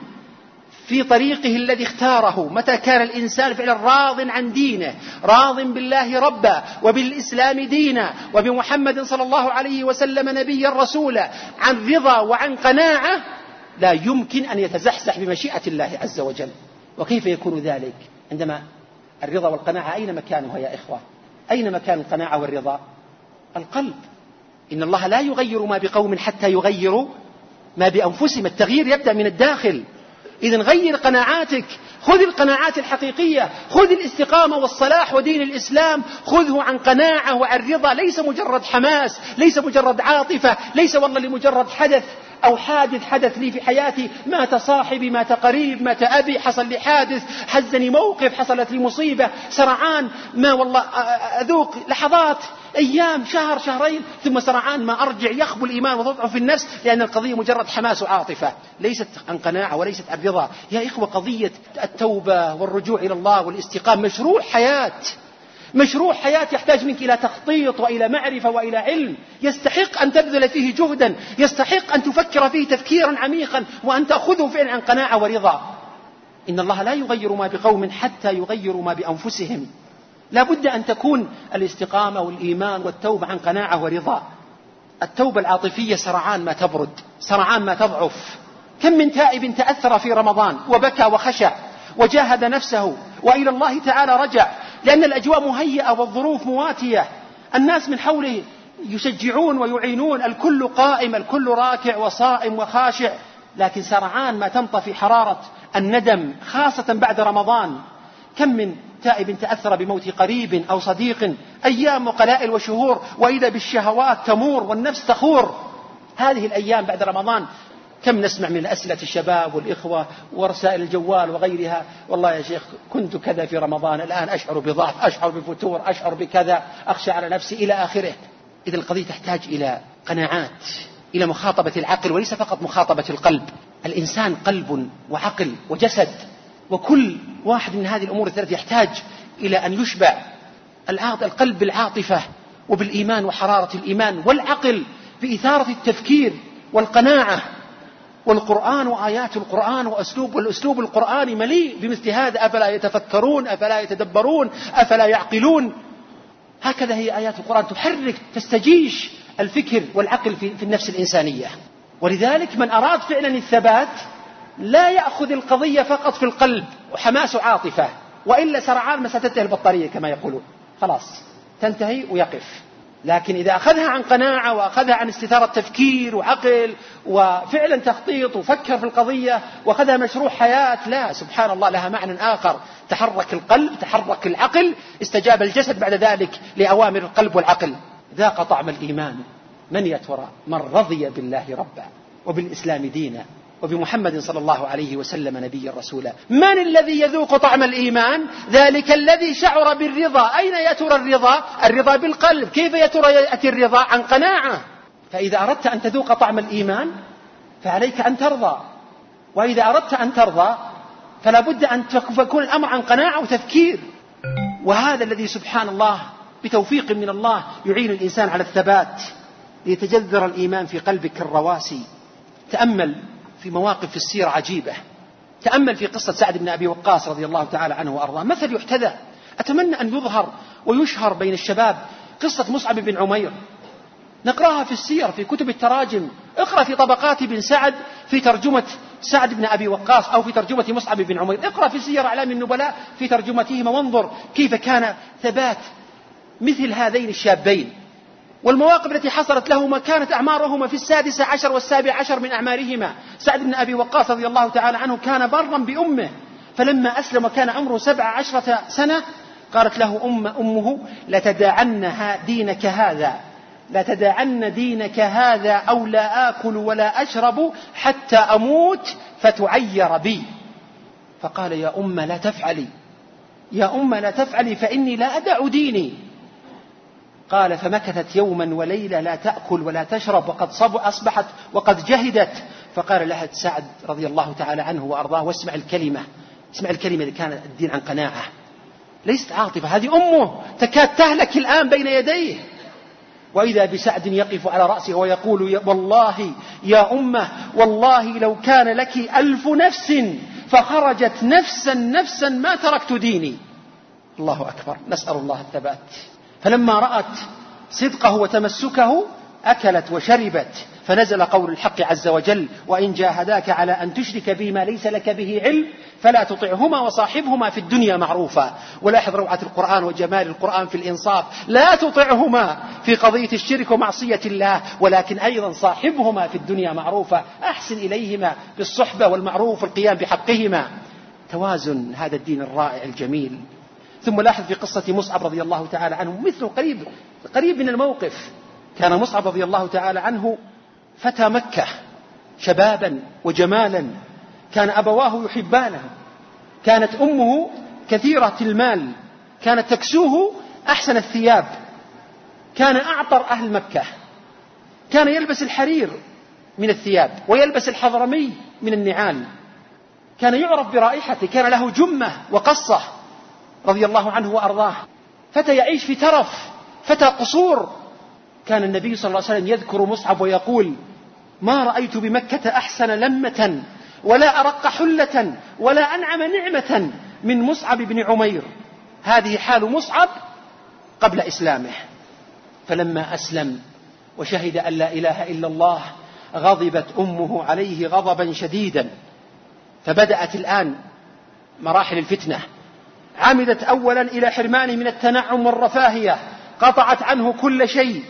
في طريقه الذي اختاره، متى كان الإنسان فعلا راض عن دينه، راض بالله ربا وبالإسلام دينا وبمحمد صلى الله عليه وسلم نبيا رسولا، عن رضا وعن قناعة، لا يمكن أن يتزحزح بمشيئة الله عز وجل. وكيف يكون ذلك؟ عندما الرضا والقناعة أين مكانها يا إخوة؟ أين مكان القناعة والرضا؟ القلب. إن الله لا يغير ما بقوم حتى يغيروا ما بأنفسهم. التغيير يبدأ من الداخل. إذن غير قناعاتك، خذ القناعات الحقيقية، خذ الاستقامة والصلاح ودين الإسلام، خذه عن قناعة وعن رضا، ليس مجرد حماس، ليس مجرد عاطفة، ليس والله لمجرد حدث أو حادث حدث لي في حياتي، مات صاحبي، مات قريب، مات أبي، حصل لي حادث، حزني موقف، حصلت لي مصيبة، سرعان ما والله أذوق لحظات، أيام، شهر، شهرين، ثم سرعان ما أرجع يخبو الإيمان وتضعف في النفس، لأن القضية مجرد حماس وعاطفة، ليست عن قناعة وليست عن رضا. يا إخوة قضية التوبة والرجوع إلى الله والاستقامة مشروع حياة، مشروع حياة يحتاج منك إلى تخطيط وإلى معرفة وإلى علم، يستحق أن تبذل فيه جهدا، يستحق أن تفكر فيه تفكيرا عميقا وأن تأخذه فعلا عن قناعة ورضا. إن الله لا يغير ما بقوم حتى يغيروا ما بأنفسهم. لا بد أن تكون الاستقامة والإيمان والتوبة عن قناعة ورضا. التوبة العاطفية سرعان ما تبرد، سرعان ما تضعف. كم من تائب تأثر في رمضان وبكى وخشع وجاهد نفسه وإلى الله تعالى رجع، لأن الأجواء مهيئة والظروف مواتية، الناس من حوله يشجعون ويعينون، الكل قائم، الكل راكع وصائم وخاشع، لكن سرعان ما تنطفي حرارة الندم خاصة بعد رمضان. كم من تائب تأثر بموت قريب أو صديق، أيام وقلائل وشهور، وإذا بالشهوات تمور والنفس تخور. هذه الأيام بعد رمضان كم نسمع من أسئلة الشباب والإخوة ورسائل الجوال وغيرها، والله يا شيخ كنت كذا في رمضان، الآن أشعر بضعف، أشعر بفتور، أشعر بكذا، أخشى على نفسي إلى آخره. إذا القضية تحتاج إلى قناعات، إلى مخاطبة العقل وليس فقط مخاطبة القلب. الإنسان قلب وعقل وجسد، وكل واحد من هذه الأمور الثلاث يحتاج إلى أن يشبع. القلب بالعاطفة وبالإيمان وحرارة الإيمان، والعقل بإثارة التفكير والقناعة. والقرآن وآيات القرآن وأسلوب والأسلوب القرآني مليء بمثل هذا. أفلا يتفكرون، أفلا يتدبرون، أفلا يعقلون. هكذا هي آيات القرآن تحرك تستجيش الفكر والعقل في النفس الإنسانية. ولذلك من أراد فعلا الثبات لا يأخذ القضية فقط في القلب وحماس عاطفة، وإلا سرعان ما ستنتهي البطارية كما يقولون، خلاص تنتهي ويقف. لكن إذا أخذها عن قناعة وأخذها عن استثارة تفكير وعقل وفعلا تخطيط وفكر في القضية وأخذها مشروع حياة، لا سبحان الله لها معنى آخر. تحرك القلب، تحرك العقل، استجاب الجسد بعد ذلك لأوامر القلب والعقل. ذاق طعم الإيمان من يتورى من رضي بالله ربا وبالإسلام دينا وبمحمد صلى الله عليه وسلم نبيا رسولا. من الذي يذوق طعم الإيمان؟ ذلك الذي شعر بالرضا. أين يترى الرضا؟ الرضا بالقلب. كيف يترى يأتي الرضا؟ عن قناعة. فإذا أردت أن تذوق طعم الإيمان فعليك أن ترضى، وإذا أردت أن ترضى فلا بد أن تكون الأمر عن قناعة وتفكير. وهذا الذي سبحان الله بتوفيق من الله يعين الإنسان على الثبات ليتجذر الإيمان في قلبك كالرواسي. تأمل في مواقف في السيرة عجيبة. تأمل في قصة سعد بن أبي وقاص رضي الله تعالى عنه وأرضاه، مثل يحتذى. أتمنى أن يظهر ويشهر بين الشباب قصة مصعب بن عمير. نقرأها في السير في كتب التراجم. اقرأ في طبقات بن سعد في ترجمة سعد بن أبي وقاص أو في ترجمة مصعب بن عمير. اقرأ في سير أعلام النبلاء في ترجمتهما وانظر كيف كان ثبات مثل هذين الشابين. والمواقف التي حصلت لهما كانت أعمارهما في السادسة عشر والسابع عشر من أعمارهما. سعد بن أبي وقاص رضي الله تعالى عنه كان برا بأمه، فلما أسلم وكان عمره سبع عشرة سنة قالت له أم أمه لتداعن دينك هذا، لتداعن دينك هذا أو لا آكل ولا أشرب حتى أموت فتعير بي. فقال يا أم لا تفعلي، يا أم لا تفعلي فإني لا أدع ديني. قال فمكثت يوما وليلة لا تأكل ولا تشرب وقد أصبحت وقد جهدت. فقال لها سعد رضي الله تعالى عنه وأرضاه واسمع الكلمة، اسمع الكلمة اللي كانت الدين عن قناعة ليست عاطفة. هذه أمه تكاد تهلك الآن بين يديه، وإذا بسعد يقف على رأسه ويقول والله يا أمه والله لو كان لك ألف نفس فخرجت نفسا نفسا ما تركت ديني. الله أكبر، نسأل الله الثبات. فلما رأت صدقه وتمسكه أكلت وشربت، فنزل قول الحق عز وجل وإن جاهداك على أن تشرك بي ما ليس لك به علم فلا تطعهما وصاحبهما في الدنيا معروفا. ولاحظ روعة القرآن وجمال القرآن في الإنصاف، لا تطعهما في قضية الشرك ومعصية الله، ولكن أيضا صاحبهما في الدنيا معروفا، أحسن إليهما بالصحبة والمعروف والقيام بحقهما. توازن هذا الدين الرائع الجميل. ثم لاحظ في قصة مصعب رضي الله تعالى عنه مثله قريب قريب من الموقف. كان مصعب رضي الله تعالى عنه فتى مكة شبابا وجمالا، كان أبواه يحبانه، كانت أمه كثيرة المال، كانت تكسوه أحسن الثياب، كان أعطر أهل مكة، كان يلبس الحرير من الثياب ويلبس الحضرمي من النعال، كان يعرف برائحته، كان له جمة وقصة رضي الله عنه وأرضاه. فتى يعيش في ترف، فتى قصور. كان النبي صلى الله عليه وسلم يذكر مصعب ويقول ما رأيت بمكة أحسن لمة ولا أرق حلة ولا أنعم نعمة من مصعب بن عمير. هذه حال مصعب قبل إسلامه. فلما أسلم وشهد أن لا إله إلا الله غضبت أمه عليه غضبا شديدا. فبدأت الآن مراحل الفتنة. عمدت أولا إلى حرمانه من التنعم والرفاهية، قطعت عنه كل شيء.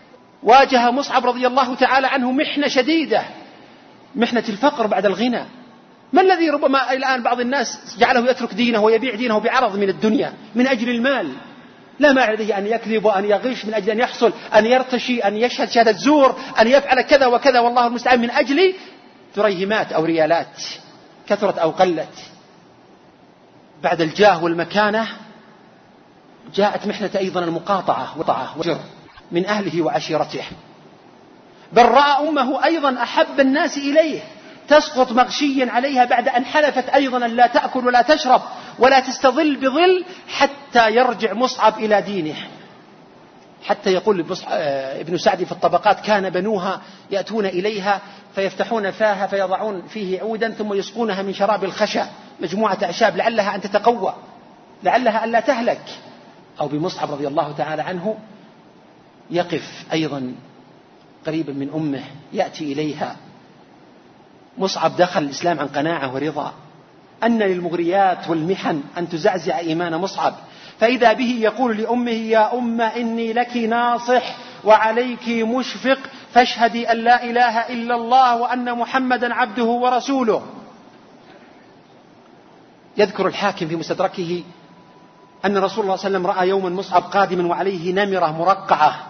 واجه مصعب رضي الله تعالى عنه محنة شديدة، محنة الفقر بعد الغنى. ما الذي ربما الآن بعض الناس جعله يترك دينه ويبيع دينه بعرض من الدنيا من أجل المال؟ لا معنى لديه أن يكذب وأن يغش من أجل أن يحصل، أن يرتشي، أن يشهد شهادة زور، أن يفعل كذا وكذا والله المستعان من أجل دريهمات أو ريالات، كثرت أو قلت. بعد الجاه والمكانة جاءت محنة أيضا المقاطعة والجر من أهله وعشيرته، بل رأى أمه أيضا أحب الناس إليه تسقط مغشيا عليها بعد أن حلفت أيضا أن لا تأكل ولا تشرب ولا تستظل بظل حتى يرجع مصعب إلى دينه. حتى يقول ابن سعد في الطبقات: كان بنوها يأتون إليها فيفتحون فاها فيضعون فيه عودا ثم يسقونها من شراب الخشا، مجموعة أعشاب لعلها أن تتقوى، لعلها أن لا تهلك. أو بمصعب رضي الله تعالى عنه يقف أيضا قريبا من أمه يأتي إليها. مصعب دخل الإسلام عن قناعة ورضا، أن للمغريات والمحن أن تزعزع إيمان مصعب، فإذا به يقول لأمه: يا أم إني لك ناصح وعليك مشفق، فاشهدي أن لا إله إلا الله وأن محمدا عبده ورسوله. يذكر الحاكم في مستدركه أن رسول الله صلى الله عليه وسلم رأى يوما مصعب قادما وعليه نمرة مرقعة،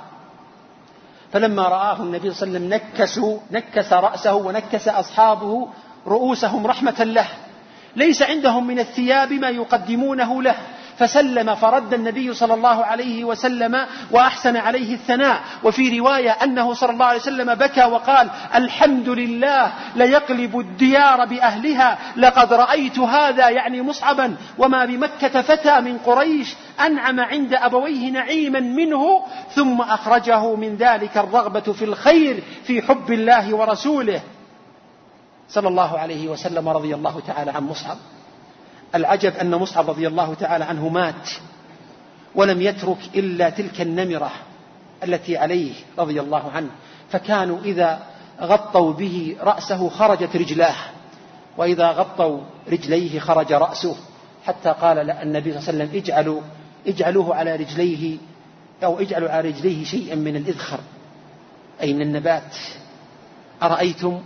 فلما رآه النبي صلى الله عليه وسلم نكسوا نكس رأسه ونكس أصحابه رؤوسهم رحمة له، ليس عندهم من الثياب ما يقدمونه له، فسلم فرد النبي صلى الله عليه وسلم وأحسن عليه الثناء. وفي رواية أنه صلى الله عليه وسلم بكى وقال: الحمد لله ليقلب الديار بأهلها، لقد رأيت هذا، يعني مصعبا، وما بمكة فتى من قريش أنعم عند أبويه نعيما منه، ثم أخرجه من ذلك الرغبة في الخير في حب الله ورسوله صلى الله عليه وسلم. رضي الله تعالى عن مصعب. العجب أن مصعب رضي الله تعالى عنه مات ولم يترك إلا تلك النمرة التي عليه رضي الله عنه، فكانوا إذا غطوا به رأسه خرجت رجلاه، وإذا غطوا رجليه خرج رأسه، حتى قال النبي صلى الله عليه وسلم: اجعلوا اجعلوه على رجليه أو اجعلوا على رجليه شيئا من الإذخر، أي من النبات. أرأيتم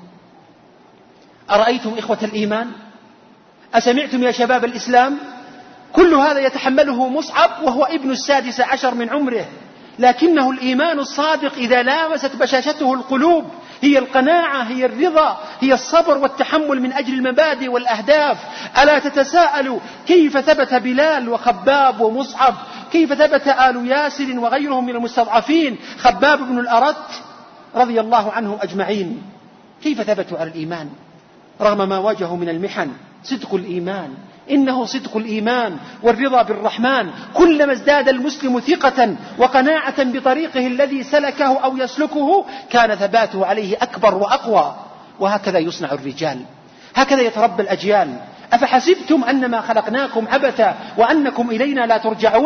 أرأيتم إخوة الإيمان، أسمعتم يا شباب الإسلام؟ كل هذا يتحمله مصعب وهو ابن السادس عشر من عمره، لكنه الإيمان الصادق إذا لامست بشاشته القلوب هي القناعة، هي الرضا، هي الصبر والتحمل من أجل المبادئ والأهداف. ألا تتساءلوا كيف ثبت بلال وخباب ومصعب؟ كيف ثبت آل ياسر وغيرهم من المستضعفين، خباب بن الأرت رضي الله عنهم أجمعين؟ كيف ثبتوا على الإيمان رغم ما واجهوا من المحن؟ صدق الإيمان، إنه صدق الإيمان والرضا بالرحمن. كلما ازداد المسلم ثقة وقناعة بطريقه الذي سلكه أو يسلكه كان ثباته عليه أكبر وأقوى. وهكذا يصنع الرجال، هكذا يتربى الأجيال. أفحسبتم أنما خلقناكم عبثا وأنكم إلينا لا ترجعون؟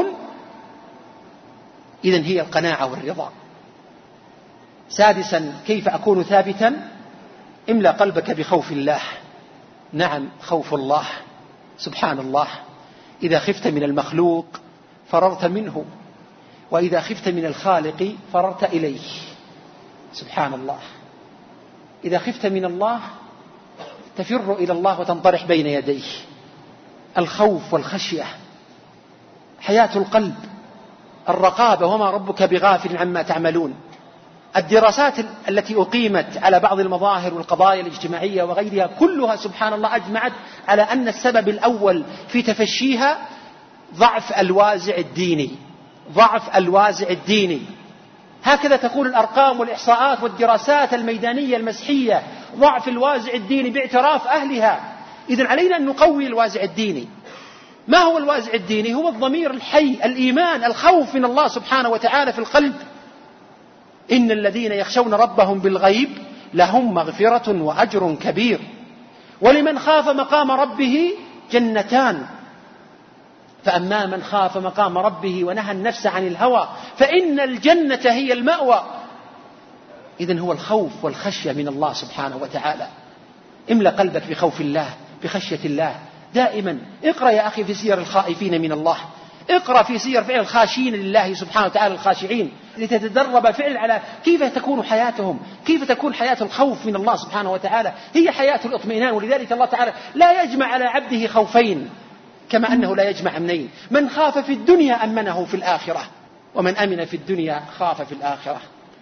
إذن هي القناعة والرضا. سادسا: كيف أكون ثابتا؟ املأ قلبك بخوف الله. نعم، خوف الله سبحان الله. إذا خفت من المخلوق فررت منه، وإذا خفت من الخالق فررت إليه سبحان الله. إذا خفت من الله تفر إلى الله وتنطرح بين يديه. الخوف والخشية حياة القلب، الرقابة، وما ربك بغافل عما تعملون. الدراسات التي أقيمت على بعض المظاهر والقضايا الاجتماعية وغيرها كلها سبحان الله أجمعت على أن السبب الأول في تفشيها ضعف الوازع الديني، ضعف الوازع الديني. هكذا تقول الأرقام والإحصاءات والدراسات الميدانية المسحية، ضعف الوازع الديني باعتراف أهلها. إذن علينا أن نقوي الوازع الديني. ما هو الوازع الديني؟ هو الضمير الحي، الإيمان، الخوف من الله سبحانه وتعالى في القلب. إن الذين يخشون ربهم بالغيب لهم مغفرة وأجر كبير. ولمن خاف مقام ربه جنتان، فأما من خاف مقام ربه ونهى النفس عن الهوى فإن الجنة هي المأوى. إذن هو الخوف والخشية من الله سبحانه وتعالى. املأ قلبك بخوف الله، بخشية الله دائما. اقرأ يا أخي في سير الخائفين من الله، اقرأ في سير فعل الخاشين لله سبحانه وتعالى، الخاشعين، لتتدرب فعل على كيف تكون حياتهم، كيف تكون حياة الخوف من الله سبحانه وتعالى. هي حياة الاطمئنان. ولذلك الله تعالى لا يجمع على عبده خوفين كما أنه لا يجمع أمنين. من خاف في الدنيا أمنه في الآخرة، ومن أمن في الدنيا خاف في الآخرة.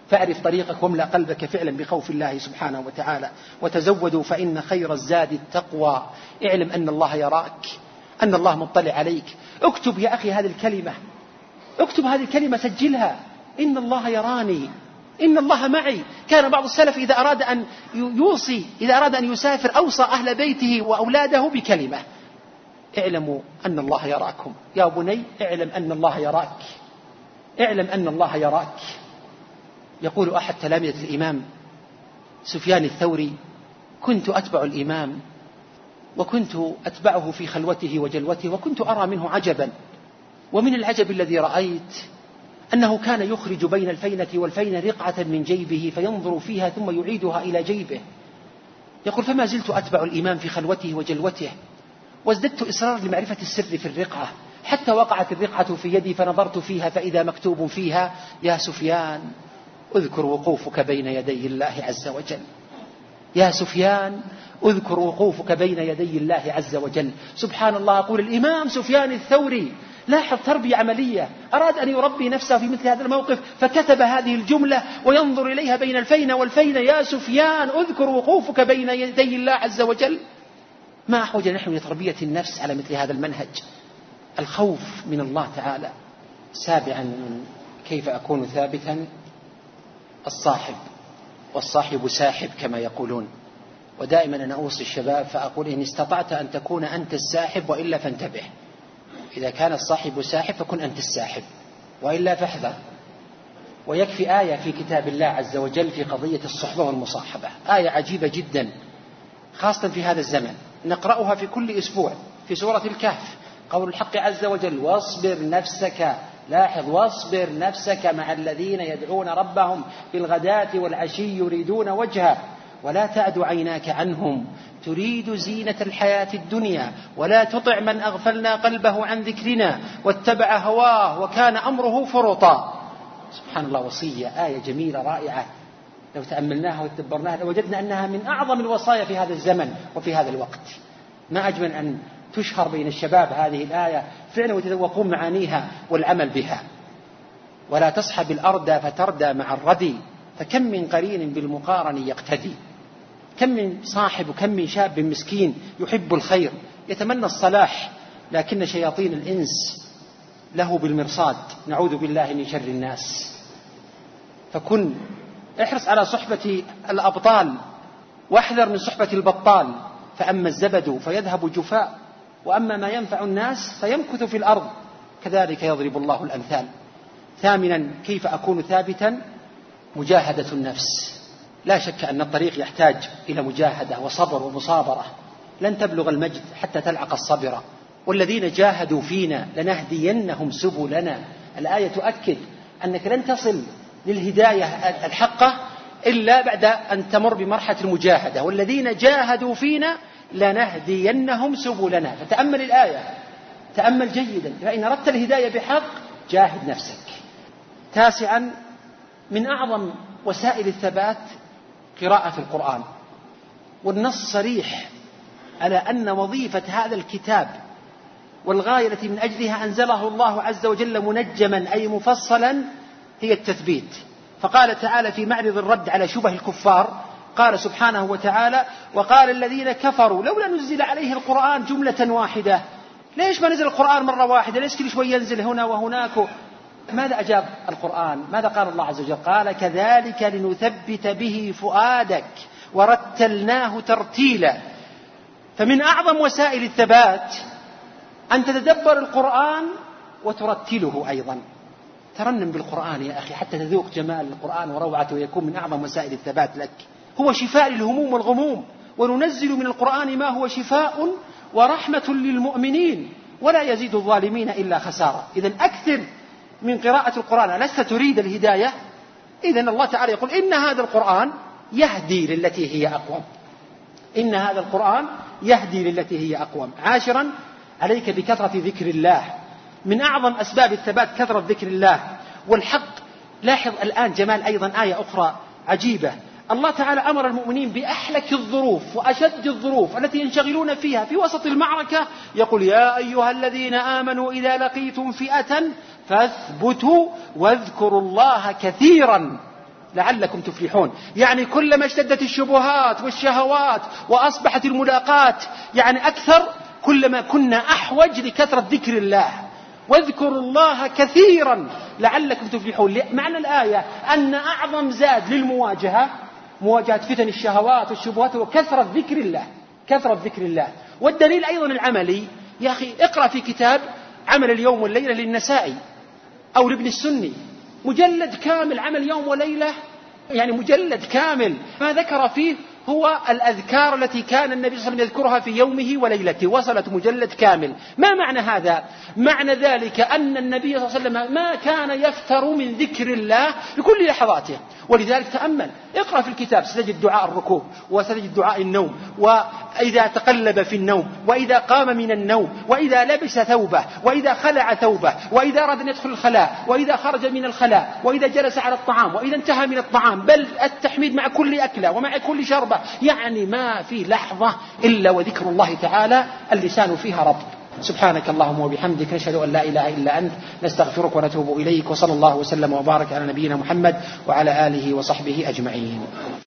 فاعرف طريقك واملأ قلبك فعلا بخوف الله سبحانه وتعالى. وتزودوا فإن خير الزاد التقوى. اعلم أن الله يراك، أن الله مطلع عليك. اكتب يا أخي هذه الكلمة، اكتب هذه الكلمة، سجلها: إن الله يراني، إن الله معي. كان بعض السلف إذا أراد أن يوصي، إذا أراد أن يسافر أوصى أهل بيته وأولاده بكلمة: اعلموا أن الله يراكم. يا بني اعلم أن الله يراك، اعلم أن الله يراك. يقول أحد تلامذة الإمام سفيان الثوري: كنت أتبع الإمام وكنت أتبعه في خلوته وجلوته، وكنت أرى منه عجبا، ومن العجب الذي رأيت أنه كان يخرج بين الفينة والفينة رقعة من جيبه فينظر فيها ثم يعيدها إلى جيبه. يقول: فما زلت أتبع الإمام في خلوته وجلوته، وازددت إصرار لمعرفة السر في الرقعة، حتى وقعت الرقعة في يدي فنظرت فيها فإذا مكتوب فيها: يا سفيان اذكر وقوفك بين يدي الله عز وجل. يا سفيان اذكر وقوفك بين يدي الله عز وجل. سبحان الله. أقول الإمام سفيان الثوري لاحظ تربية عملية، أراد أن يربي نفسه في مثل هذا الموقف فكتب هذه الجملة وينظر إليها بين الفينة والفينة: يا سفيان اذكر وقوفك بين يدي الله عز وجل. ما أحوج نحن لتربية النفس على مثل هذا المنهج، الخوف من الله تعالى. سابعا: كيف أكون ثابتا؟ الصاحب، والصاحب ساحب كما يقولون. ودائما أنا أوصي الشباب فأقول: إن استطعت أن تكون أنت الساحب وإلا فانتبه. إذا كان الصاحب ساحب فكن أنت الساحب، وإلا فاحذر. ويكفي آية في كتاب الله عز وجل في قضية الصحبة والمصاحبة، آية عجيبة جدا خاصة في هذا الزمن، نقرأها في كل أسبوع في سورة الكهف. قول الحق عز وجل: واصبر نفسك، لاحظ: واصبر نفسك مع الذين يدعون ربهم بالغداة والعشي يريدون وجهه ولا تعد عيناك عنهم تريد زينة الحياة الدنيا ولا تطع من أغفلنا قلبه عن ذكرنا واتبع هواه وكان أمره فرطا. سبحان الله، وصية، آية جميلة رائعة، لو تأملناها وتدبرناها لوجدنا أنها من أعظم الوصايا في هذا الزمن وفي هذا الوقت. ما أجمل أن تشهر بين الشباب هذه الآية فعلا وتذوقون معانيها والعمل بها. ولا تصحب الأرض فتردى مع الردي فكم من قرين بالمقارن يقتدي. كم من صاحب وكم من شاب مسكين يحب الخير يتمنى الصلاح، لكن شياطين الإنس له بالمرصاد، نعوذ بالله من شر الناس. فكن احرص على صحبة الأبطال واحذر من صحبة البطال، فأما الزبد فيذهب جفاء وأما ما ينفع الناس فيمكث في الأرض، كذلك يضرب الله الأمثال. ثامنا: كيف أكون ثابتا؟ مجاهدة النفس. لا شك أن الطريق يحتاج إلى مجاهدة وصبر ومصابرة، لن تبلغ المجد حتى تلعق الصبر، والذين جاهدوا فينا لنهدينهم سبلنا. الآية تؤكد أنك لن تصل للهداية الحقة إلا بعد أن تمر بمرحلة المجاهدة، والذين جاهدوا فينا لنهدينهم سبلنا. فتأمل الآية، تأمل جيدا، فإن أردت الهداية بحق جاهد نفسك. تاسعا: من أعظم وسائل الثبات قراءة القرآن، والنص صريح على أن وظيفة هذا الكتاب والغاية التي من أجلها أنزله الله عز وجل منجما أي مفصلا هي التثبيت. فقال تعالى في معرض الرد على شبه الكفار، قال سبحانه وتعالى: وقال الذين كفروا لولا نزل عليه القرآن جملة واحدة. ليش ما نزل القرآن مرة واحدة؟ ليش كل شوي ينزل هنا وهناك؟ ماذا أجاب القرآن؟ ماذا قال الله عز وجل؟ قال: كذلك لنثبت به فؤادك ورتلناه ترتيلا. فمن أعظم وسائل الثبات أن تتدبر القرآن وترتله أيضا. ترنم بالقرآن يا أخي حتى تذوق جمال القرآن وروعته، ويكون من أعظم وسائل الثبات لك. هو شفاء للهموم والغموم، وننزل من القرآن ما هو شفاء ورحمة للمؤمنين ولا يزيد الظالمين إلا خسارة. إذن أكثر من قراءة القرآن. لست تريد الهداية؟ إذن الله تعالى يقول: إن هذا القرآن يهدي للتي هي أقوم. إن هذا القرآن يهدي للتي هي أقوم. عاشرا: عليك بكثرة ذكر الله. من أعظم أسباب الثبات كثرة ذكر الله والحق. لاحظ الآن جمال أيضا آية أخرى عجيبة. الله تعالى أمر المؤمنين بأحلك الظروف وأشد الظروف التي ينشغلون فيها في وسط المعركة، يقول: يا أيها الذين آمنوا إذا لقيتم فئة فاثبتوا واذكروا الله كثيرا لعلكم تفلحون. يعني كلما اشتدت الشبهات والشهوات وأصبحت الملاقات يعني أكثر، كلما كنا أحوج لكثرة ذكر الله. واذكروا الله كثيرا لعلكم تفلحون. معنى الآية أن أعظم زاد للمواجهة مواجهة فتن الشهوات والشبهات وكثرة ذكر الله، كثرة ذكر الله. والدليل أيضا العملي، يا أخي اقرأ في كتاب عمل اليوم والليلة للنسائي أو لابن السني، مجلد كامل عمل يوم وليلة، يعني مجلد كامل ما ذكر فيه هو الأذكار التي كان النبي صلى الله عليه وسلم يذكرها في يومه وليلته، وصلت مجلد كامل. ما معنى هذا؟ معنى ذلك أن النبي صلى الله عليه وسلم ما كان يفتر من ذكر الله بكل لحظاته. ولذلك تأمل، اقرأ في الكتاب ستجد دعاء الركوع، وستجد دعاء النوم، وإذا تقلب في النوم، وإذا قام من النوم، وإذا لبس ثوبه، وإذا خلع ثوبه، وإذا أراد أن يدخل الخلاء، وإذا خرج من الخلاء، وإذا جلس على الطعام، وإذا انتهى من الطعام، بل التحميد مع كل أكلة ومع كل شربة. يعني ما في لحظة إلا وذكر الله تعالى اللسان فيها رطب. سبحانك اللهم وبحمدك، نشهد أن لا إله إلا أنت، نستغفرك ونتوب إليك، وصلى الله وسلم وبارك على نبينا محمد وعلى آله وصحبه أجمعين.